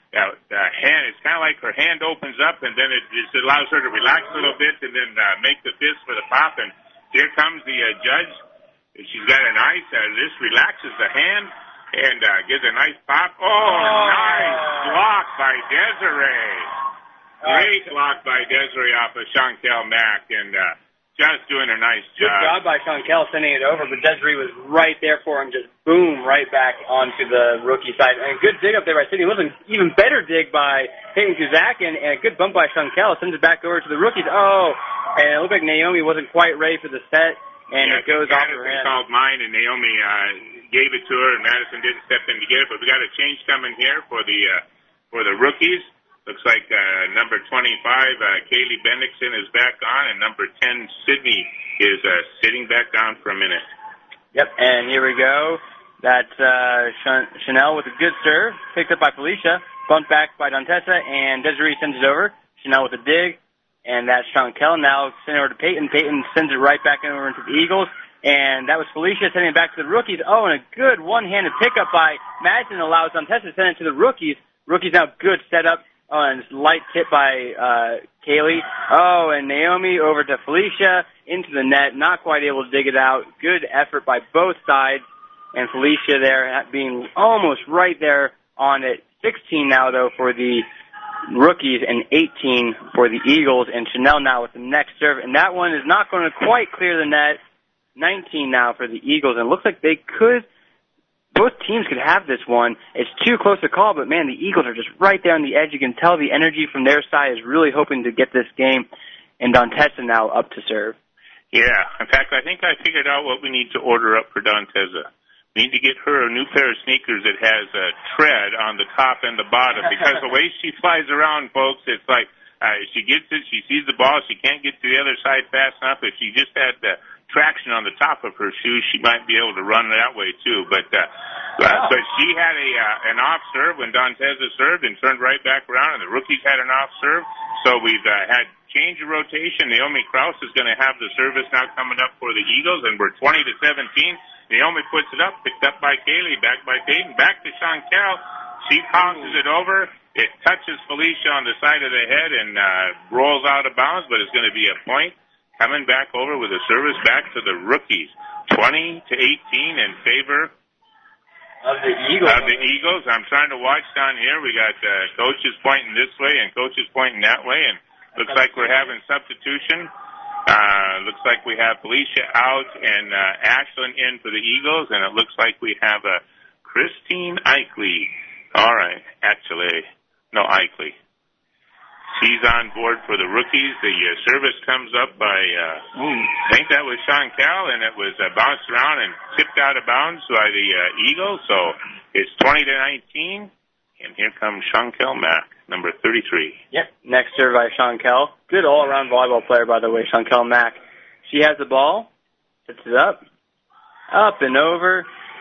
hand. It's kind of like her hand opens up, and then it allows her to relax a little bit, and then make the fist for the pop. And here comes the judge. She's got a nice. This relaxes the hand and gives a nice pop. Nice block by Desiree. Great block by Desiree off of Chantel Mack, and just doing a nice job. Good job by Chantel sending it over, but Desiree was right there for him, just boom, right back onto the rookie side. And a good dig up there by Sydney. It was an even better dig by Peyton Kuzak, and a good bump by Chantel. Sends it back over to the rookies. And it looked like Naomi wasn't quite ready for the set, and it goes off her hand. Called mine, and Naomi gave it to her, and Madison didn't step in to get it. But we got a change coming here for the rookies. Looks like number 25, Kaylee Bendixson, is back on, and number 10, Sydney, is sitting back down for a minute. Yep, and here we go. That's Chanel with a good serve, picked up by Felicia, bumped back by Dontessa, and Desiree sends it over. Chanel with a dig, and that's Chantel. Now send it over to Peyton. Peyton sends it right back over into the Eagles, and that was Felicia sending it back to the rookies. And a good one-handed pickup by Madison allows Dontessa to send it to the rookies. Rookies now good setup. And light tip by Kaylee. And Naomi over to Felicia, into the net, not quite able to dig it out. Good effort by both sides. And Felicia there being almost right there on it. 16 now, though, for the rookies and 18 for the Eagles. And Chanel now with the next serve. And that one is not going to quite clear the net. 19 now for the Eagles. And it looks like both teams could have this one. It's too close to call, but, man, the Eagles are just right there on the edge. You can tell the energy from their side is really hoping to get this game, and Dontessa now up to serve. Yeah. In fact, I think I figured out what we need to order up for Dontessa. We need to get her a new pair of sneakers that has a tread on the top and the bottom, because the way she flies around, folks, it's like she gets it, she sees the ball, she can't get to the other side fast enough. If she just had the traction on the top of her shoes, she might be able to run that way too. But she had an off serve when Dontessa served and turned right back around, and the rookies had an off serve. So we've had change of rotation. Naomi Krause is going to have the service now coming up for the Eagles, and we're 20-17. Naomi puts it up, picked up by Kaylee, back by Peyton, back to Chantel. She bounces it over. It touches Felicia on the side of the head and rolls out of bounds, but it's going to be a point. Coming back over with a service back to the rookies. 20-18 in favor of the Eagles. I'm trying to watch down here. We got coaches pointing this way and coaches pointing that way, and looks like we're having substitution. Looks like we have Felicia out and Ashlyn in for the Eagles, and it looks like we have Christine Eichley. All right, Eichley. She's on board for the rookies. The service comes up by, I think that was Chantel, and it was bounced around and tipped out of bounds by the Eagles. So it's 20-19, and here comes Chantel Mack, number 33. Yep, next serve by Chantel. Good all-around volleyball player, by the way, Chantel Mack. She has the ball, sets it up and over,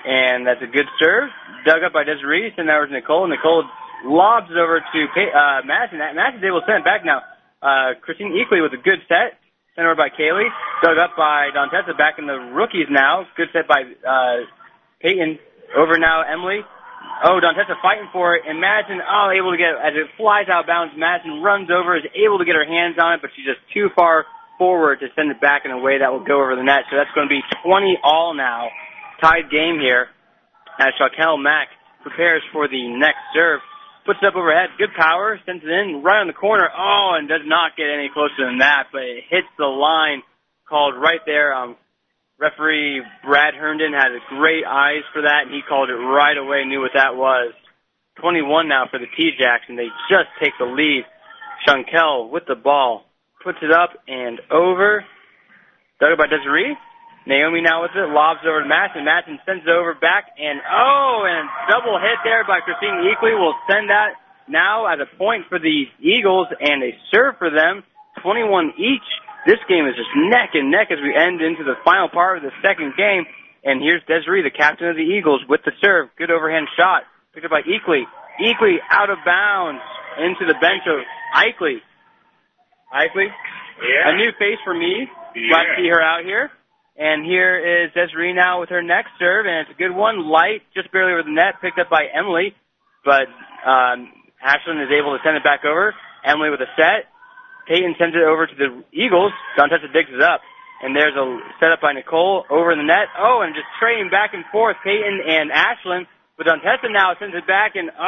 And that's a good serve. Dug up by Desiree. Send that over to Nicole. Nicole lobs it over to Madison. Madison's able to send it back now. Christine Eakley with a good set. Sent over by Kaylee. Dug up by Dontessa. Back in the rookies now. Good set by Peyton. Over now, Emily. Oh, Dontessa fighting for it. And Madison, able to get it. As it flies out of bounds, Madison runs over, is able to get her hands on it, but she's just too far forward to send it back in a way that will go over the net. So that's going to be 20-all now. Tied game here as Shaquelle Mack prepares for the next serve. Puts it up overhead. Good power. Sends it in right on the corner. Oh, and does not get any closer than that, but it hits the line called right there. Referee Brad Herndon had great eyes for that, and he called it right away, knew what that was. 21 now for the T-Jacks, and they just take the lead. Shaquelle with the ball. Puts it up and over. Dug up by Desiree. Naomi now with it, lobs over to Madison. Madison sends it over back, and double hit there by Christine Eakley will send that now as a point for the Eagles, and a serve for them, 21 each. This game is just neck and neck as we end into the final part of the second game, and here's Desiree, the captain of the Eagles, with the serve. Good overhand shot, picked up by Eakley. Eakley out of bounds into the bench of Eakley. Eakley, a new face for me. Yeah. Glad to see her out here. And here is Desiree now with her next serve, and it's a good one, light, just barely over the net, picked up by Emily, but Ashlyn is able to send it back over. Emily with a set. Peyton sends it over to the Eagles. Dontessa digs it up, and there's a setup by Nicole over the net. Oh, and just trading back and forth, Peyton and Ashlyn, but Dontessa now sends it back, and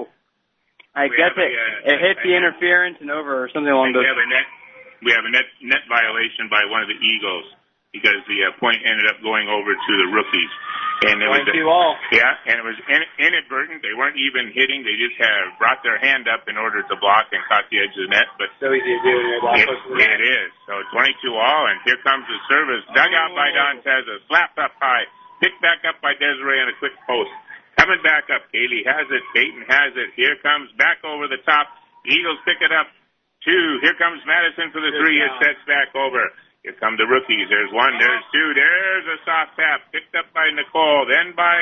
I guess it hit the interference and over or something along those lines. We have a net violation by one of the Eagles, because the point ended up going over to the rookies. And it was and it was inadvertent. They weren't even hitting. They just brought their hand up in order to block and caught the edge of the net. But so easy to do when you're that close to the net. It is. So 22-all, and here comes the service. Dug out by Dontessa, slapped up high, picked back up by Desiree on a quick post. Coming back up, Kaylee has it, Peyton has it. Here comes back over the top. Eagles pick it up. 2. Here comes Madison for the 3. It sets back over. Here come the rookies. There's 1, there's 2, there's a soft tap. Picked up by Nicole, then by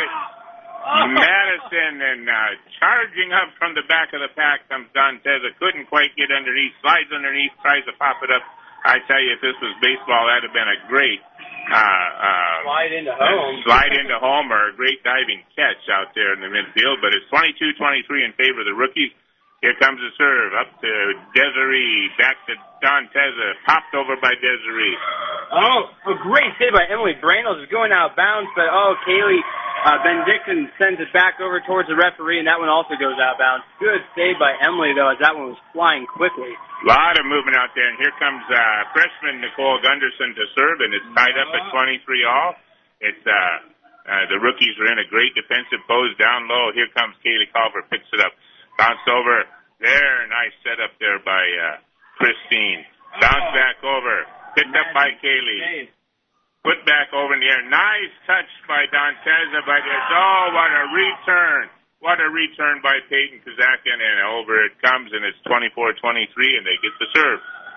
Madison, and charging up from the back of the pack comes Dontessa. Couldn't quite get underneath, slides underneath, tries to pop it up. I tell you, if this was baseball, that would have been a great slide into home or a great diving catch out there in the midfield. But it's 22-23 in favor of the rookies. Here comes the serve, up to Desiree, back to Dontessa, popped over by Desiree. A great save by Emily Brandles is going out of bounds, but Kaylee Benedictson sends it back over towards the referee, and that one also goes out of bounds. Good save by Emily, though, as that one was flying quickly. A lot of movement out there, and here comes freshman Nicole Gunderson to serve, and it's tied up at 23-all. It's the rookies are in a great defensive pose down low. Here comes Kaylee Culver, picks it up. Bounce over there. Nice setup there by Christine. Bounce back over. Picked up by Kaylee. Put back over in the air. Nice touch by Dontessa. What a return. What a return by Peyton Kazakian. And over it comes, and it's 24-23, and they get the serve.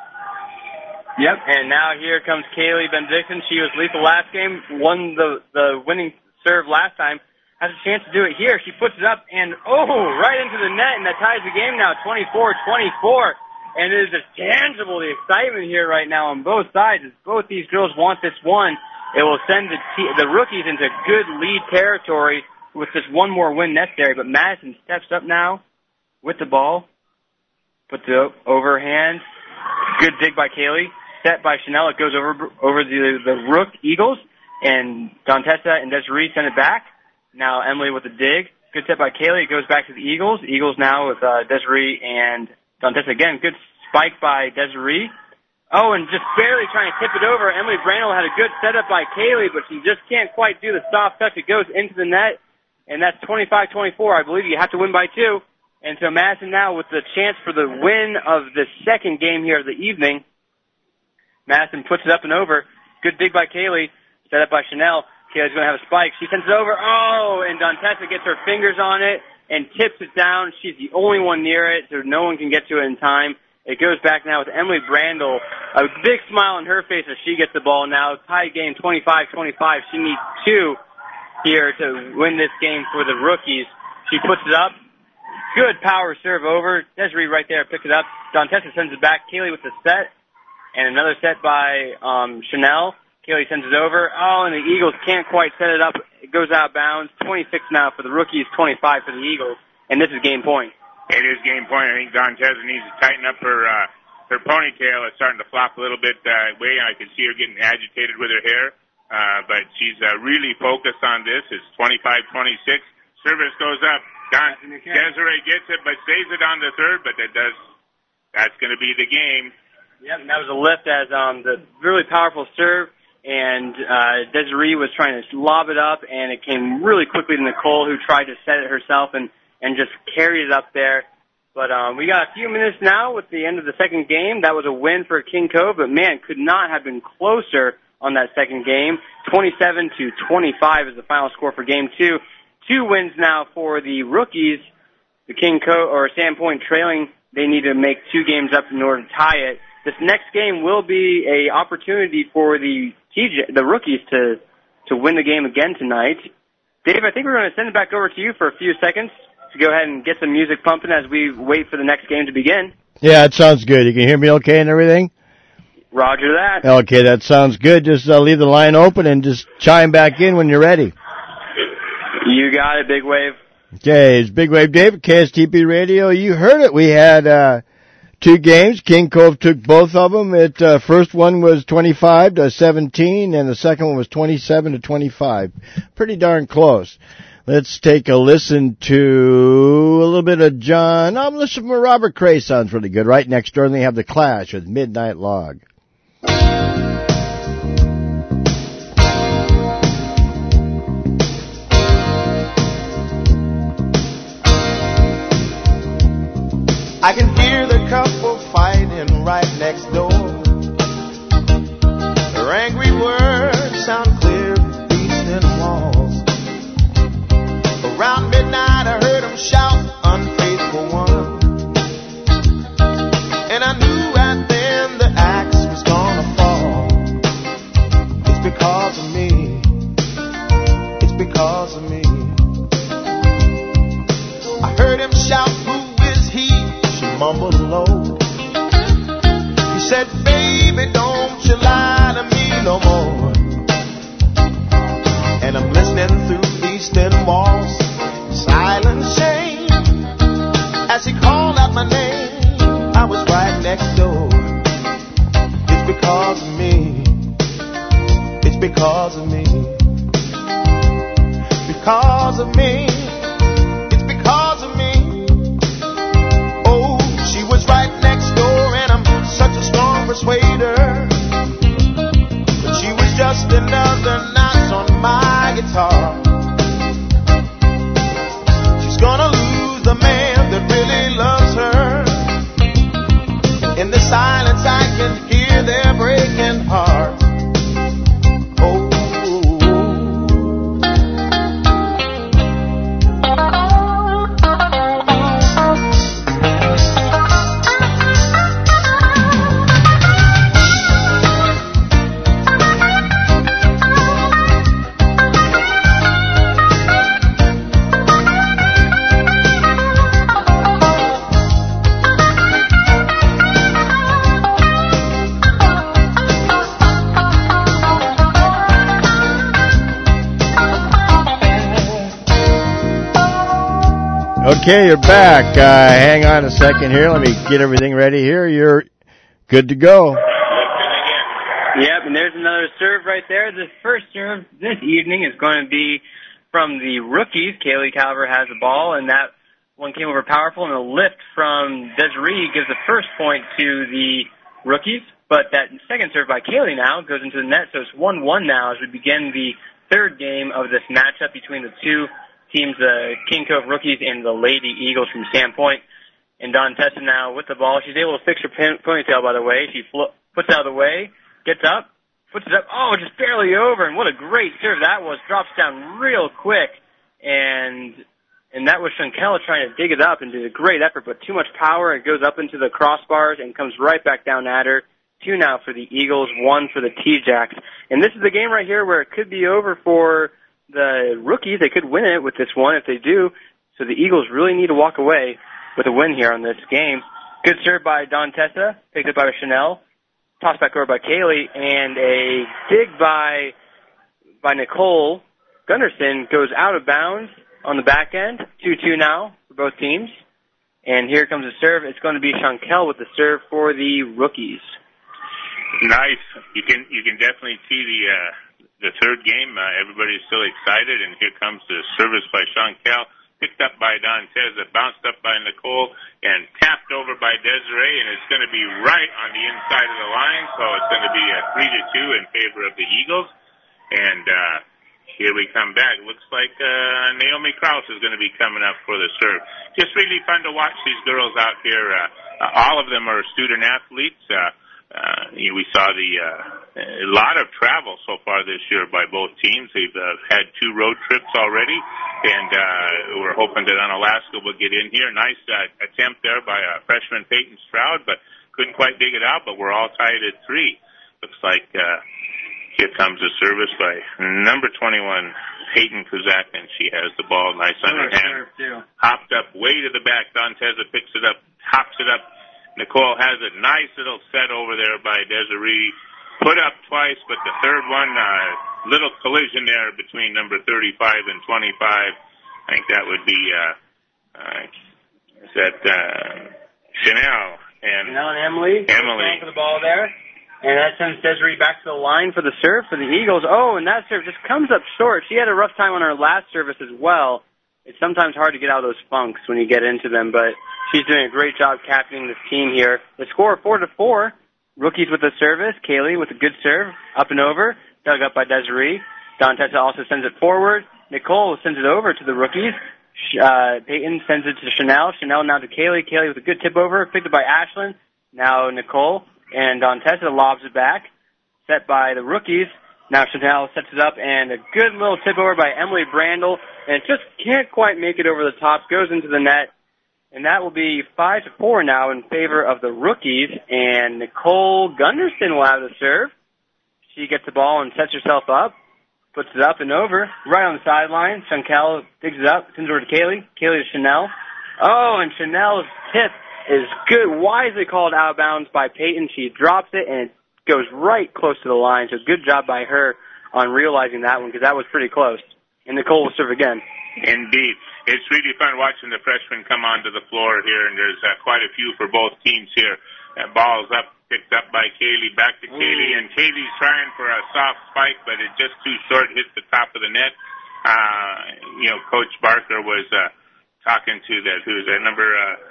Yep, and now here comes Kaylee Benedictson. She was lethal last game, won the winning serve last time. Has a chance to do it here. She puts it up and, right into the net, and that ties the game now, 24-24. And it is just tangible, the excitement here right now on both sides. As both these girls want this one, it will send the rookies into good lead territory with just one more win necessary. But Madison steps up now with the ball. Puts it overhand. Good dig by Kaylee. Set by Chanel. It goes over the Rook Eagles. And Dontessa and Desiree send it back. Now Emily with a dig. Good set by Kaylee. It goes back to the Eagles. Eagles now with Desiree and Dontessa again. Good spike by Desiree. And just barely trying to tip it over. Emily Brandel had a good setup by Kaylee, but she just can't quite do the soft touch. It goes into the net, and that's 25-24. I believe you have to win by 2. And so Madison now with the chance for the win of the second game here of the evening. Madison puts it up and over. Good dig by Kaylee. Set up by Chanel. Kaylee's going to have a spike. She sends it over. And Dontessa gets her fingers on it and tips it down. She's the only one near it, so no one can get to it in time. It goes back now with Emily Brandel. A big smile on her face as she gets the ball now. Tie game 25-25. She needs 2 here to win this game for the Rookies. She puts it up. Good power serve over. Desiree right there picks it up. Dontessa sends it back. Kaylee with the set. And another set by Chanel. Kaylee sends it over. Oh, and the Eagles can't quite set it up. It goes out of bounds. 26 now for the Rookies, 25 for the Eagles. And this is game point. It is game point. I think Dontessa needs to tighten up her ponytail. It's starting to flop a little bit way, and I can see her getting agitated with her hair. But she's really focused on this. It's 25-26. Service goes up. Desiree gets it, but saves it on the third, but that's going to be the game. Yep, and that was a lift as the really powerful serve, and Desiree was trying to lob it up, and it came really quickly to Nicole, who tried to set it herself and just carried it up there. But we got a few minutes now with the end of the second game. That was a win for King Cove, but man, could not have been closer on that second game. 27-25 is the final score for game two. 2 wins now for the Rookies. The King Cove or Sandpoint trailing. They need to make 2 games up in order to tie it. This next game will be a opportunity for the Rookies to win the game again tonight. Dave, I think we're going to send it back over to you for a few seconds to go ahead and get some music pumping as we wait for the next game to begin. Yeah, it sounds good. You can hear me okay and everything? Roger that. Okay, that sounds good. Just leave the line open and just chime back in when you're ready. You got it, Big Wave. Okay, it's Big Wave Dave at KSTP Radio. You heard it. We had 2 games. King Cove took both of them. First one was 25-17, and the second one was 27-25. Pretty darn close. Let's take a listen to a little bit of John. I'm listening to Robert Cray. Sounds really good. Right next door, they have The Clash with Midnight Log. I can hear the couple fighting right next door. Their angry words sound clear through these thin walls. Around midnight I heard them shout, unfaithful one. And I knew right then the axe was gonna fall. It's because of me. It's because of me. I heard him shout, who is he? She mumbled low. He said, baby, don't you lie to me no more. And I'm listening through these thin walls, silent shame. As he called out my name, I was right next door. It's because of me. It's because of me. Because of me. It's because of me. Right next door, and I'm such a strong persuader. But she was just another notch on my guitar. She's gonna lose the man that really loves her. In the silence I can hear their breaking hearts. Oh. Okay, you're back. Hang on a second here. Let me get everything ready here. You're good to go. Yep, and there's another serve right there. The first serve this evening is going to be from the Rookies. Kaylee Calver has the ball, and that one came over powerful, and a lift from Desiree gives the first point to the Rookies. But that second serve by Kaylee now goes into the net, so it's 1-1 now as we begin the third game of this matchup between the two teams, the King Cove Rookies and the Lady Eagles from Sandpoint. And Dontessa now with the ball. She's able to fix her ponytail, by the way. She puts it out of the way, gets up, puts it up. Oh, just barely over. And what a great serve that was. Drops down real quick. And that was Shankella trying to dig it up and did a great effort, but too much power. It goes up into the crossbars and comes right back down at her. 2 now for the Eagles, 1 for the T-Jacks. And this is the game right here where it could be over for the rookies, they could win it with this one if they do. So the Eagles really need to walk away with a win here on this game. Good serve by Don Tessa, picked up by Chanel, tossed back over by Kaylee, and a dig by Nicole Gunderson goes out of bounds on the back end. 2-2 now for both teams. And here comes the serve. It's going to be Shankel with the serve for the rookies. Nice. You can definitely see the third game. Everybody's still excited, and here comes the service by Shankel, picked up by Don Teza, bounced up by Nicole, and tapped over by Desiree, and it's going to be right on the inside of the line, so it's going to be a 3-2 in favor of the Eagles. And here we come back. Looks like Naomi Krause is going to be coming up for the serve. Just really fun to watch these girls out here. All of them are student athletes. We saw a lot of travel so far this year by both teams. They've had 2 road trips already, and we're hoping that Unalaska will get in here. Nice attempt there by freshman Peyton Stroud, but couldn't quite dig it out, but we're all tied at 3. Looks like here comes a service by number 21, Peyton Kuzak, and she has the ball nice on her hand. Hopped up way to the back. Don Teza picks it up, hops it up. Nicole has a nice little set over there by Desiree. Put up twice, but the third one, little collision there between number 35 and 25. I think that would be, Chanel and Emily. Going for the ball there. And that sends Desiree back to the line for the serve for the Eagles. Oh, and that serve just comes up short. She had a rough time on her last service as well. It's sometimes hard to get out of those funks when you get into them, but she's doing a great job captaining this team here. The score 4-4. Rookies with the service. Kaylee with a good serve. Up and over. Dug up by Desiree. Don Tessa also sends it forward. Nicole sends it over to the rookies. Peyton sends it to Chanel. Chanel now to Kaylee. Kaylee with a good tip over. Picked up by Ashlyn. Now Nicole. And Don Tessa lobs it back. Set by the rookies. Now Chanel sets it up, and a good little tip over by Emily Brandel. And it just can't quite make it over the top. Goes into the net. And that will be 5-4 now in favor of the rookies. And Nicole Gunderson will have the serve. She gets the ball and sets herself up. Puts it up and over. Right on the sideline. Shankel digs it up. Sends it over to Kaylee. Kaylee to Chanel. Oh, and Chanel's tip is good. Wisely called out of bounds by Peyton. She drops it, and it goes right close to the line. So good job by her on realizing that one, because that was pretty close. And Nicole will serve again. Indeed. It's really fun watching the freshmen come onto the floor here, and there's quite a few for both teams here. Ball's up, picked up by Kaylee, back to Kaylee, and Kaylee's trying for a soft spike, but it's just too short, hits the top of the net. Coach Barker was talking to who's that number,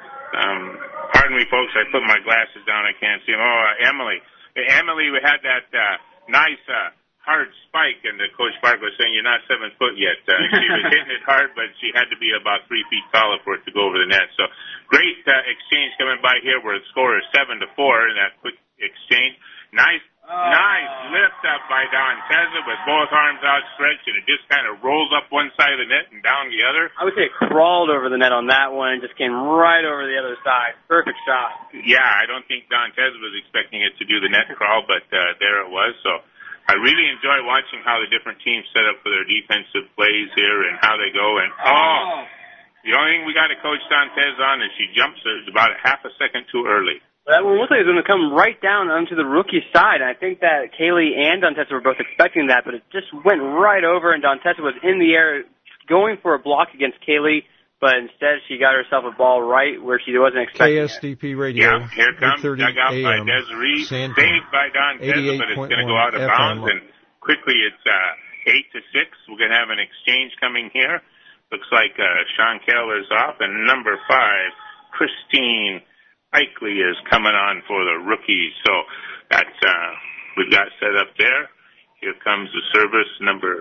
pardon me, folks, I put my glasses down, I can't see them. Emily. Emily had that nice hard spike, and the Coach Barker was saying, you're not 7 foot yet. She was hitting it hard, but she had to be about 3 feet taller for it to go over the net. So great exchange coming by here where the score is 7-4 in that quick exchange. Nice lift up by Don Teza with both arms outstretched, and it just kind of rolls up one side of the net and down the other. I would say it crawled over the net on that one and just came right over the other side. Perfect shot. Yeah, I don't think Don Teza was expecting it to do the net crawl, but there it was. So I really enjoy watching how the different teams set up for their defensive plays here and how they go. And the only thing we got to coach Don Teza on is she jumps about a half a second too early. That one looks like it was going to come right down onto the rookie side. And I think that Kaylee and Don Tessa were both expecting that, but it just went right over, and Don Tessa was in the air going for a block against Kaylee, but instead she got herself a ball right where she wasn't expecting KSTP Radio. Yeah, here comes dug out by Desiree, saved by Don Tessa, but it's going to go out of bounds, and quickly it's 8-6. We're going to have an exchange coming here. Looks like Sean Keller is off, and number 5, Christine Ikely is coming on for the rookies. So that's we've got set up there. Here comes the service. Number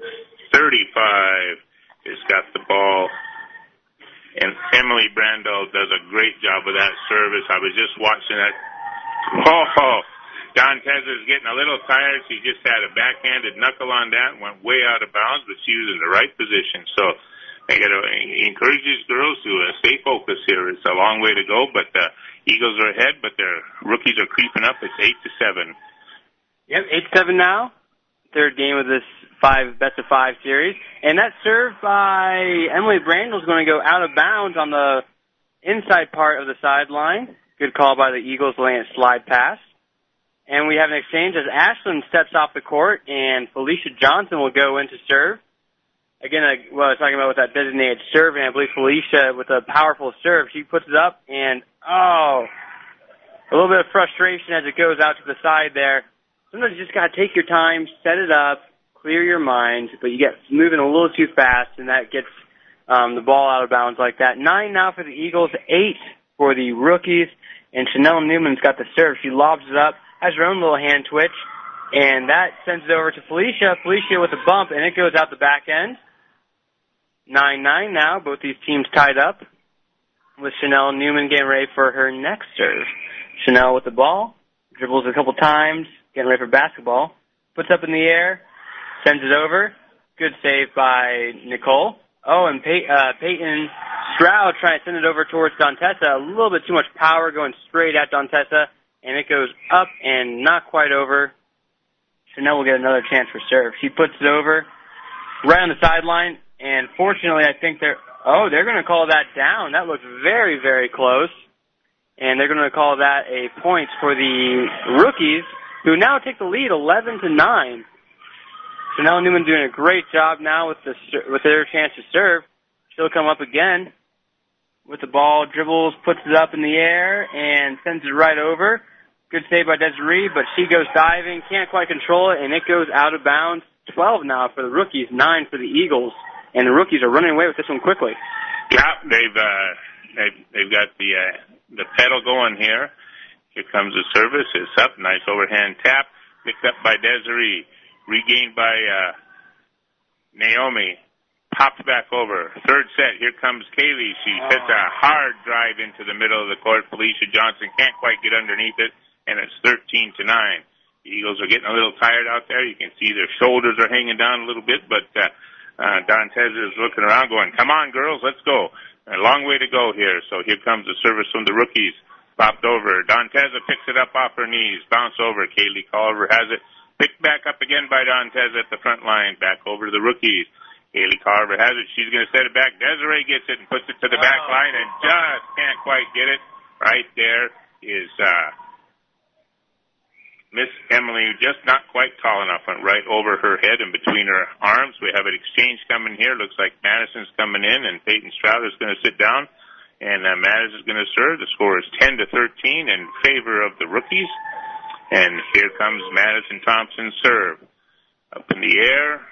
35 has got the ball. And Emily Brandel does a great job with that service. I was just watching that. Don Teza is getting a little tired. She just had a backhanded knuckle on that and went way out of bounds, but she was in the right position. So I got to encourage these girls to stay focused here. It's a long way to go, but the Eagles are ahead, but their rookies are creeping up. It's 8-7. Yep, 8-7 now. Third game of this best of five series. And that serve by Emily Brandel is going to go out of bounds on the inside part of the sideline. Good call by the Eagles, letting it slide past. And we have an exchange as Ashland steps off the court, and Felicia Johnson will go in to serve. Again, what I was talking about with that designated serve, and I believe Felicia, with a powerful serve, she puts it up, and, a little bit of frustration as it goes out to the side there. Sometimes you just got to take your time, set it up, clear your mind, but you get moving a little too fast, and that gets the ball out of bounds like that. 9 now for the Eagles, 8 for the rookies, and Chanel Newman's got the serve. She lobs it up, has her own little hand twitch, and that sends it over to Felicia. Felicia with a bump, and it goes out the back end. 9-9 now, both these teams tied up, with Chanel Newman getting ready for her next serve. Chanel with the ball, dribbles a couple times, getting ready for basketball, puts up in the air, sends it over. Good save by Nicole. Oh, and Peyton Stroud trying to send it over towards Dantessa. A little bit too much power going straight at Dantessa, and it goes up and not quite over. Chanel will get another chance for serve. She puts it over right on the sideline, and fortunately I think they're going to call that down. That looks very, very close. And they're going to call that a point for the rookies, who now take the lead 11-9. Chanel Newman doing a great job now with their chance to serve. She'll come up again with the ball, dribbles, puts it up in the air, and sends it right over. Good save by Desiree, but she goes diving, can't quite control it, and it goes out of bounds. 12 now for the rookies, 9 for the Eagles, and the rookies are running away with this one quickly. Yeah, they've got the pedal going here. Here comes the service. It's up. Nice overhand tap. Picked up by Desiree. Regained by Naomi. Popped back over. Third set. Here comes Kaylee. She hits a hard drive into the middle of the court. Felicia Johnson can't quite get underneath it, and it's 13-9. The Eagles are getting a little tired out there. You can see their shoulders are hanging down a little bit, but Dantes is looking around going, come on, girls, let's go. A long way to go here. So here comes the service from the rookies. Popped over. Danteza picks it up off her knees. Bounce over. Kaylee Culver has it. Picked back up again by Danteza at the front line. Back over to the rookies. Kaylee Carver has it. She's going to set it back. Desiree gets it and puts it to the back line and just can't quite get it. Right there is Miss Emily, just not quite tall enough, went right over her head and between her arms. We have an exchange coming here. Looks like Madison's coming in, and Peyton Stroud is going to sit down, and Madison's going to serve. The score is 10-13 in favor of the rookies. And here comes Madison Thompson's serve. Up in the air.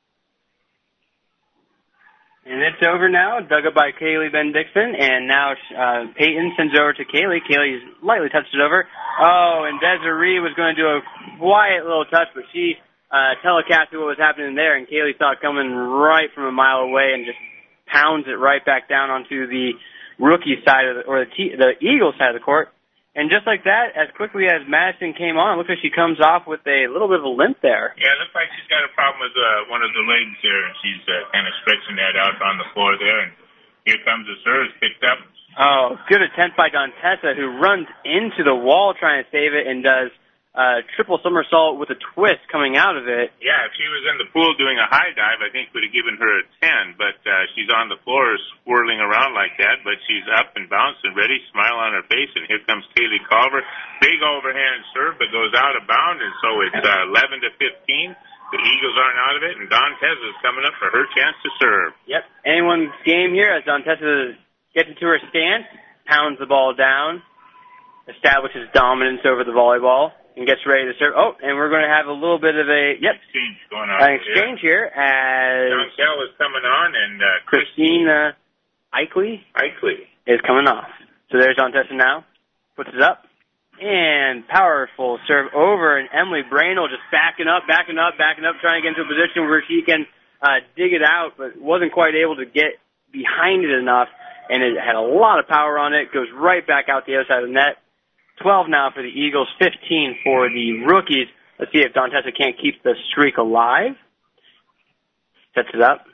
And it's over now, dug up by Kaylee Ben-Dixon, and now Peyton sends it over to Kaylee. Kaylee lightly touched it over. Oh, and Desiree was going to do a quiet little touch, but she telecasted what was happening there, and Kaylee saw it coming right from a mile away and just pounds it right back down onto the rookie side of the Eagle side of the court. And just like that, as quickly as Madison came on, it looks like she comes off with a little bit of a limp there. Yeah, it looks like she's got a problem with one of the legs there, and she's kind of stretching that out on the floor there. And here comes the serve, picked up. Oh, good attempt by Dantessa, who runs into the wall trying to save it and does triple somersault with a twist coming out of it. Yeah, if she was in the pool doing a high dive, I think we'd have given her a 10, but she's on the floor swirling around like that, but she's up and bouncing, ready, smile on her face, and here comes Kaylee Culver. Big overhand serve, but goes out of bounds, and so it's 11-15. The Eagles aren't out of it, and Dantessa is coming up for her chance to serve. Yep, anyone's game here as Dantessa gets into her stance, pounds the ball down, establishes dominance over the volleyball, and gets ready to serve. Oh, and we're going to have a little bit of exchange going on. An exchange here as Donkel is coming on, and Christina Eichley is coming off. So there's Dantessa now, puts it up, and powerful serve over, and Emily Brainell just backing up, trying to get into a position where she can dig it out, but wasn't quite able to get behind it enough, and it had a lot of power on it, goes right back out the other side of the net. 12 now for the Eagles, 15 for the rookies. Let's see if Dantessa can't keep the streak alive. Sets it up.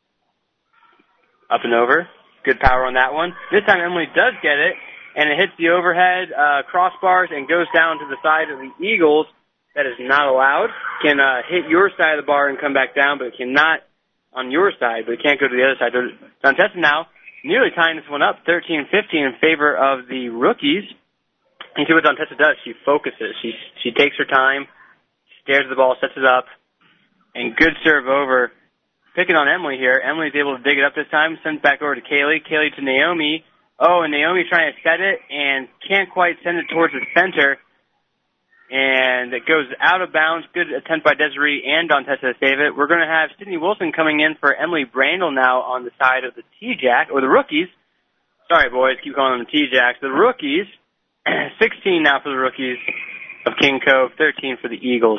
Up and over. Good power on that one. This time Emily does get it, and it hits the overhead crossbars and goes down to the side of the Eagles. That is not allowed. Can hit your side of the bar and come back down, but it cannot on your side, but it can't go to the other side. Dontessa now nearly tying this one up, 13-15 in favor of the rookies. And see what Dontessa does. She focuses. She takes her time, stares at the ball, sets it up, and good serve over. Picking on Emily here. Emily's able to dig it up this time, sends it back over to Kaylee. Kaylee to Naomi. Oh, and Naomi trying to set it and can't quite send it towards the center. And it goes out of bounds. Good attempt by Desiree and Dontessa to save it. We're going to have Sydney Wilson coming in for Emily Brandel now on the side of the T-Jack, or the rookies. Sorry, boys, keep calling them T-Jacks. The rookies, 16 now for the rookies of King Cove, 13 for the Eagles.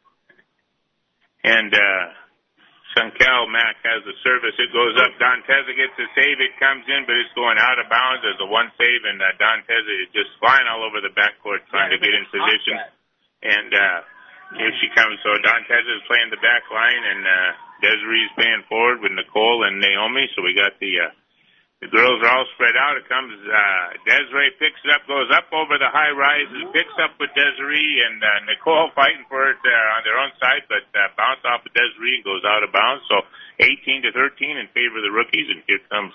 And Chankel Mack has the service. It goes up. Dontessa gets the save. It comes in, but it's going out of bounds. There's a one save, and Dontessa is just flying all over the backcourt trying to get in position. And here she comes. So Dontessa is playing the back line, and Desiree's playing forward with Nicole and Naomi. So we got the girls are all spread out. It comes, Desiree picks it up, goes up over the high rise, and picks up with Desiree and Nicole fighting for it on their own side, but bounce off of Desiree and goes out of bounds. So 18-13 in favor of the rookies, and here comes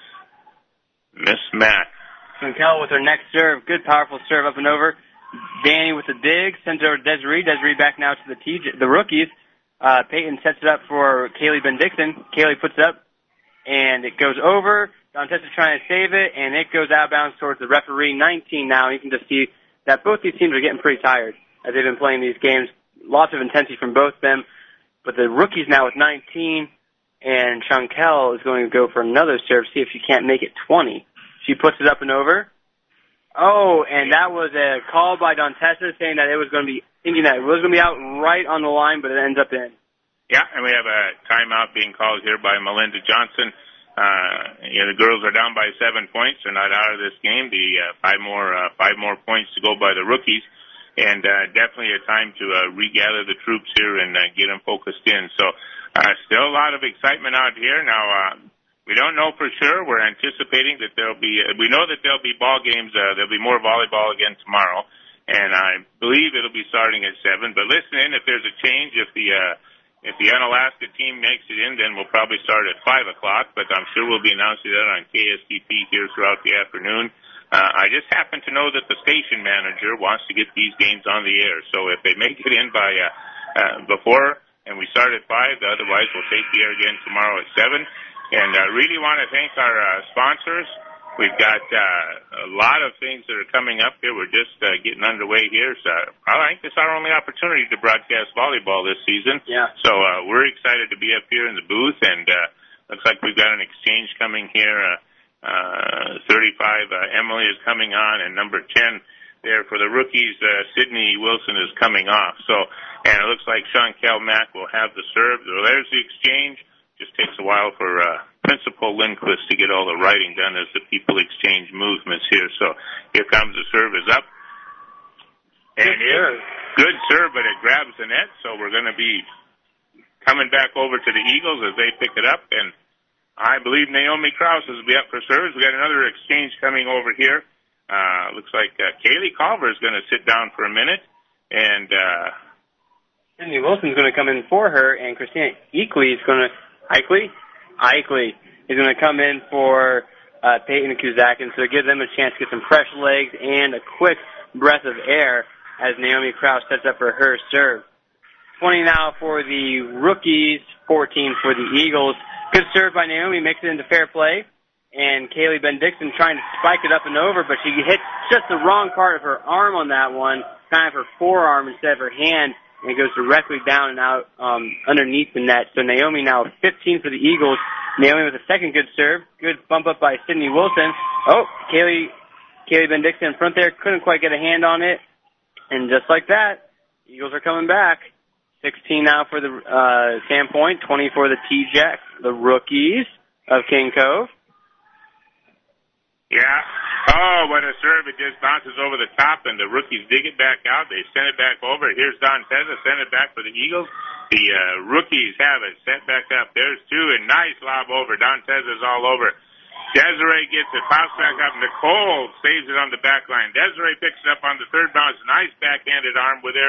Miss Mack. Chankel with her next serve. Good, powerful serve up and over. Danny with the dig, sends it over to Desiree. Desiree back now to the rookies. Peyton sets it up for Kaylee Ben-Dixon. Kaylee puts it up, and it goes over. Dontessa trying to save it, and it goes out of bounds towards the referee. 19 now. You can just see that both these teams are getting pretty tired as they've been playing these games. Lots of intensity from both of them. But the rookies now with 19, and Chankel is going to go for another serve, see if she can't make it 20. She puts it up and over. Oh, and that was a call by Dontessa saying that it was going to be, thinking that it was going to be out right on the line, but it ends up in. Yeah, and we have a timeout being called here by Melinda Johnson. The girls are down by 7 points. They're not out of this game. Five more points to go by the rookies, and definitely a time to regather the troops here and get them focused in. So still a lot of excitement out here. Now we don't know for sure. We're anticipating that we know that there'll be ball games. There'll be more volleyball again tomorrow, and I believe it'll be starting at 7. But listen in, if there's a change, if the Unalaska team makes it in, then we'll probably start at 5 o'clock, but I'm sure we'll be announcing that on KSTP here throughout the afternoon. I just happen to know that the station manager wants to get these games on the air, so if they make it in by before and we start at 5, otherwise we'll take the air again tomorrow at 7. And I really want to thank our sponsors. We've got a lot of things that are coming up here. We're just getting underway here. So I think this is our only opportunity to broadcast volleyball this season. Yeah. So we're excited to be up here in the booth, and looks like we've got an exchange coming here. 35, Emily is coming on, and number 10 there for the rookies, Sydney Wilson is coming off. So, and it looks like Chankel Mack will have the serve. So there's the exchange. Just takes a while for Principal Lindquist to get all the writing done as the people exchange movements here. So here comes the serve is up. And good serve, but it grabs the net. So we're going to be coming back over to the Eagles as they pick it up. And I believe Naomi Krause will be up for serves. We got another exchange coming over here. Looks like Kaylee Culver is going to sit down for a minute. And Sydney Wilson's going to come in for her, and Christina Eakley is going to Eichley is going to come in for Peyton Kuzakin, so it gives them a chance to get some fresh legs and a quick breath of air as Naomi Krause sets up for her serve. 20 now for the rookies, 14 for the Eagles. Good serve by Naomi, makes it into fair play, and Kaylee Ben-Dixon trying to spike it up and over, but she hits just the wrong part of her arm on that one, kind of her forearm instead of her hand, and it goes directly down and out underneath the net. So Naomi now 15 for the Eagles. Naomi with a second good serve. Good bump up by Sydney Wilson. Oh, Kaylee Ben-Dixon in front there. Couldn't quite get a hand on it. And just like that, Eagles are coming back. 16 now for the Sandpoint, 20 for the T-Jack, the rookies of King Cove. Yeah. Oh, what a serve. It just bounces over the top, and the rookies dig it back out. They send it back over. Here's Dontessa, send it back for the Eagles. The rookies have it sent back up. There's two, and nice lob over. Dontesa's all over. Desiree gets it, pops back up. Nicole saves it on the back line. Desiree picks it up on the third bounce. Nice backhanded arm with her.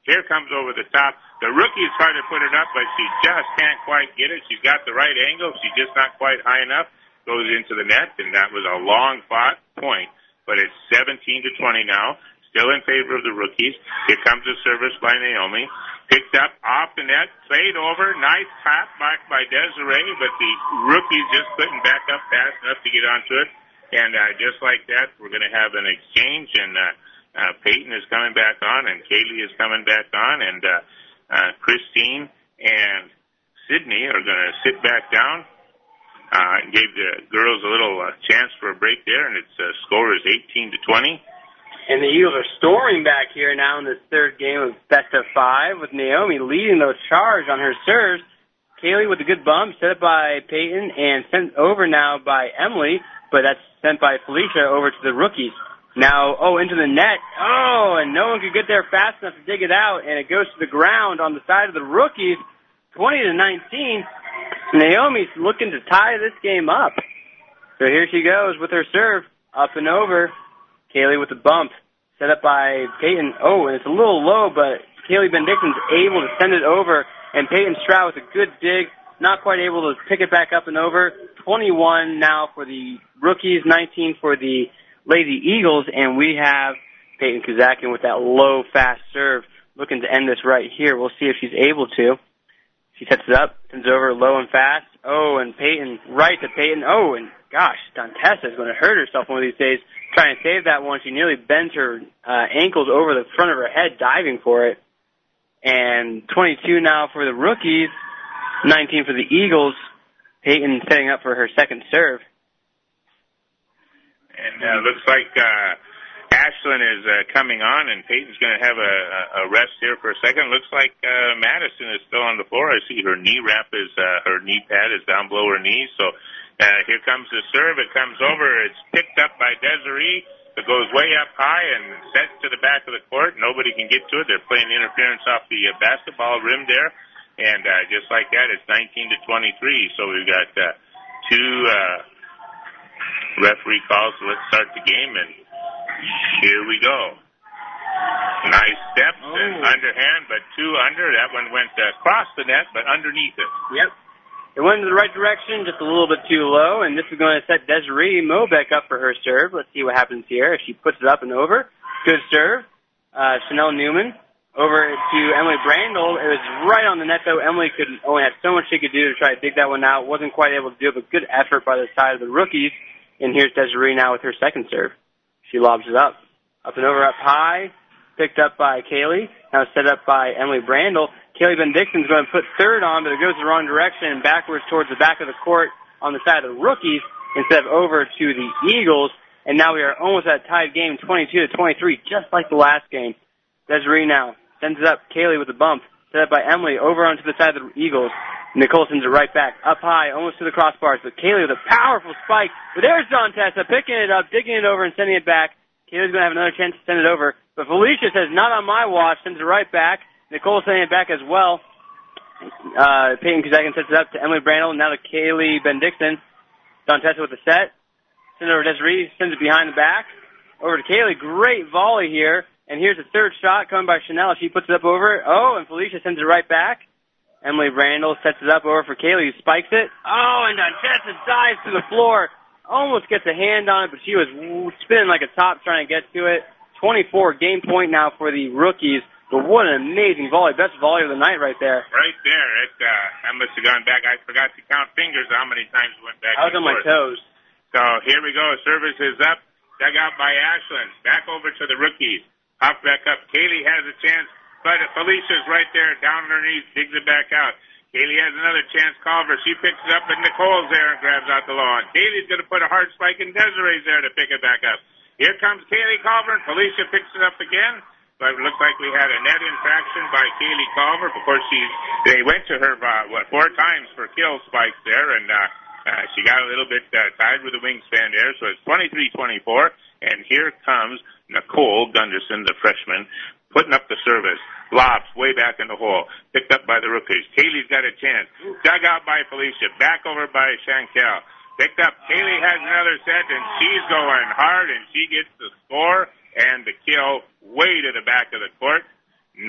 Here comes over the top. The rookie's trying to put it up, but she just can't quite get it. She's got the right angle. She's just not quite high enough. Goes into the net, and that was a long-fought point. But it's 17-20 now. Still in favor of the rookies. Here comes the service by Naomi. Picked up off the net. Played over. Nice tap back by Desiree, but the rookies just couldn't back up fast enough to get onto it. And just like that, we're going to have an exchange, and Peyton is coming back on, and Kaylee is coming back on, and Christine and Sydney are going to sit back down. Gave the girls a little chance for a break there, and its score is 18-20. And the Eagles are storming back here now in this third game of best of 5, with Naomi leading the charge on her serves. Kaylee with a good bump, set up by Peyton, and sent over now by Emily, but that's sent by Felicia over to the rookies. Now, into the net. And no one could get there fast enough to dig it out, and it goes to the ground on the side of the rookies, 20-19. Naomi's looking to tie this game up. So here she goes with her serve, up and over. Kaylee with the bump, set up by Peyton. And it's a little low, but Kaylee Bendixon's able to send it over, and Peyton Stroud with a good dig, not quite able to pick it back up and over. 21 now for the rookies, 19 for the Lady Eagles, and we have Peyton Kazakian with that low, fast serve, looking to end this right here. We'll see if she's able to. She sets it up, sends over low and fast. And Peyton, right to Peyton. And gosh, Dantessa is going to hurt herself one of these days trying to save that one. She nearly bent her ankles over the front of her head diving for it. And 22 now for the rookies, 19 for the Eagles. Peyton setting up for her second serve. And looks like Ashlyn is coming on, and Peyton's going to have a rest here for a second. Looks like Madison is still on the floor. I see her knee wrap is, her knee pad is down below her knees. So here comes the serve. It comes over. It's picked up by Desiree. It goes way up high and sets to the back of the court. Nobody can get to it. They're playing interference off the basketball rim there. And just like that, it's 19-23. So we've got two referee calls. So let's start the game, and here we go. Nice steps and underhand, but two under. That one went across the net, but underneath it. Yep. It went in the right direction, just a little bit too low, and this is going to set Desiree Mobeck up for her serve. Let's see what happens here. If she puts it up and over, good serve. Chanel Newman over to Emily Brandel. It was right on the net, though. Emily only had so much she could do to try to dig that one out. Wasn't quite able to do it, but good effort by the side of the rookies. And here's Desiree now with her second serve. She lobs it up and over, up high, picked up by Kaylee. Now set up by Emily Brandel. Kaylee Bendixon's going to put third on, but it goes the wrong direction and backwards towards the back of the court on the side of the rookies instead of over to the Eagles. And now we are almost at a tied game, 22-23, just like the last game. Desiree now sends it up. Kaylee with the bump, set up by Emily over onto the side of the Eagles. Nicole sends it right back, up high, almost to the crossbars. But Kaylee with a powerful spike. But there's Dantessa picking it up, digging it over, and sending it back. Kaylee's going to have another chance to send it over. But Felicia says, not on my watch, sends it right back. Nicole sending it back as well. Peyton Kazakian sets it up to Emily Brandel, now to Kaylee Bendixon. Dantessa with the set. Send it over to Desiree, sends it behind the back. Over to Kaylee, great volley here. And here's the third shot coming by Chanel. She puts it up over. And Felicia sends it right back. Emily Brandel sets it up over for Kaylee, who spikes it. And Dantessa dives to the floor. Almost gets a hand on it, but she was spinning like a top trying to get to it. 24 game point now for the rookies. But what an amazing volley. Best volley of the night right there. Right there. I must have gone back. I forgot to count fingers how many times it went back. I was on my toes. So here we go. Service is up. Dug out by Ashlyn. Back over to the rookies. Hop back up. Kaylee has a chance, but Felicia's right there, down on her knees, digs it back out. Kaylee has another chance. Culver, she picks it up, but Nicole's there and grabs out the lawn. Kaylee's going to put a hard spike, and Desiree's there to pick it back up. Here comes Kaylee Culver, and Felicia picks it up again. But it looks like we had a net infraction by Kaylee Culver. Of course, they went to her, 4 times for kill spikes there, and she got a little bit tied with the wingspan there. So it's 23-24, and here comes Nicole Gunderson, the freshman, putting up the service. Lobs way back in the hole. Picked up by the rookies. Kaylee's got a chance. Dug out by Felicia. Back over by Shankel. Picked up. Kaylee has another set, and she's going hard, and she gets the score and the kill way to the back of the court. Nice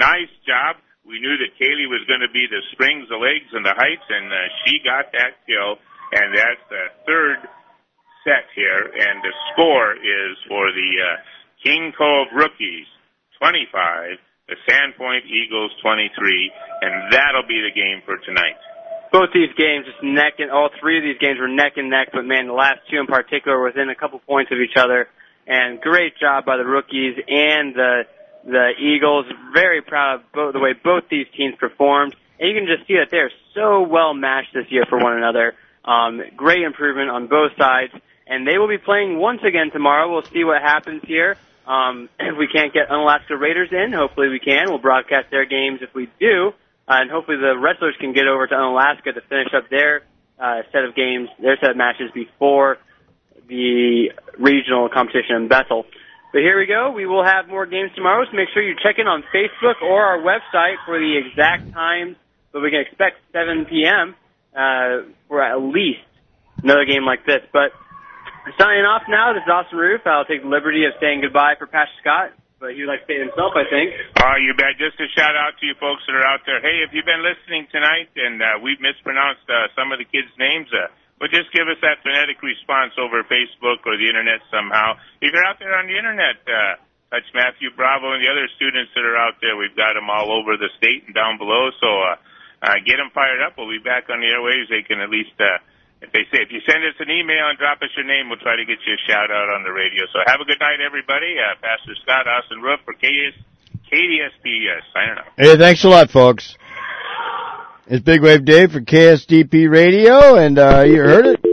job. We knew that Kaylee was going to be the springs, the legs, and the heights, and she got that kill, and that's the third set here, and the score is for the King Cove Rookies, 25, the Sandpoint Eagles, 23, and that'll be the game for tonight. Both these games, just neck and all three of these games were neck and neck, but man, the last two in particular were within a couple points of each other, and great job by the Rookies and the Eagles. Very proud of the way both these teams performed, and you can just see that they're so well matched this year for one another. Great improvement on both sides. And they will be playing once again tomorrow. We'll see what happens here. If we can't get Unalaska Raiders in, hopefully we can. We'll broadcast their games if we do. And hopefully the wrestlers can get over to Unalaska to finish up their set of games, their set of matches before the regional competition in Bethel. But here we go. We will have more games tomorrow, so make sure you check in on Facebook or our website for the exact times. But we can expect 7 p.m. For at least another game like this. But signing off now, this is Austin Roof. I'll take the liberty of saying goodbye for Pastor Scott, but he would like to say it himself, I think. Oh, you bet. Just a shout out to you folks that are out there. Hey, if you've been listening tonight and we've mispronounced some of the kids' names, well, just give us that phonetic response over Facebook or the Internet somehow. If you're out there on the Internet, touch Matthew Bravo and the other students that are out there. We've got them all over the state and down below, so get them fired up. We'll be back on the airwaves. They can at least... if you send us an email and drop us your name, we'll try to get you a shout-out on the radio. So have a good night, everybody. Pastor Scott, Austin Roof for KDSP, signing off. Hey, thanks a lot, folks. It's Big Wave Dave for KSDP Radio, and you heard it.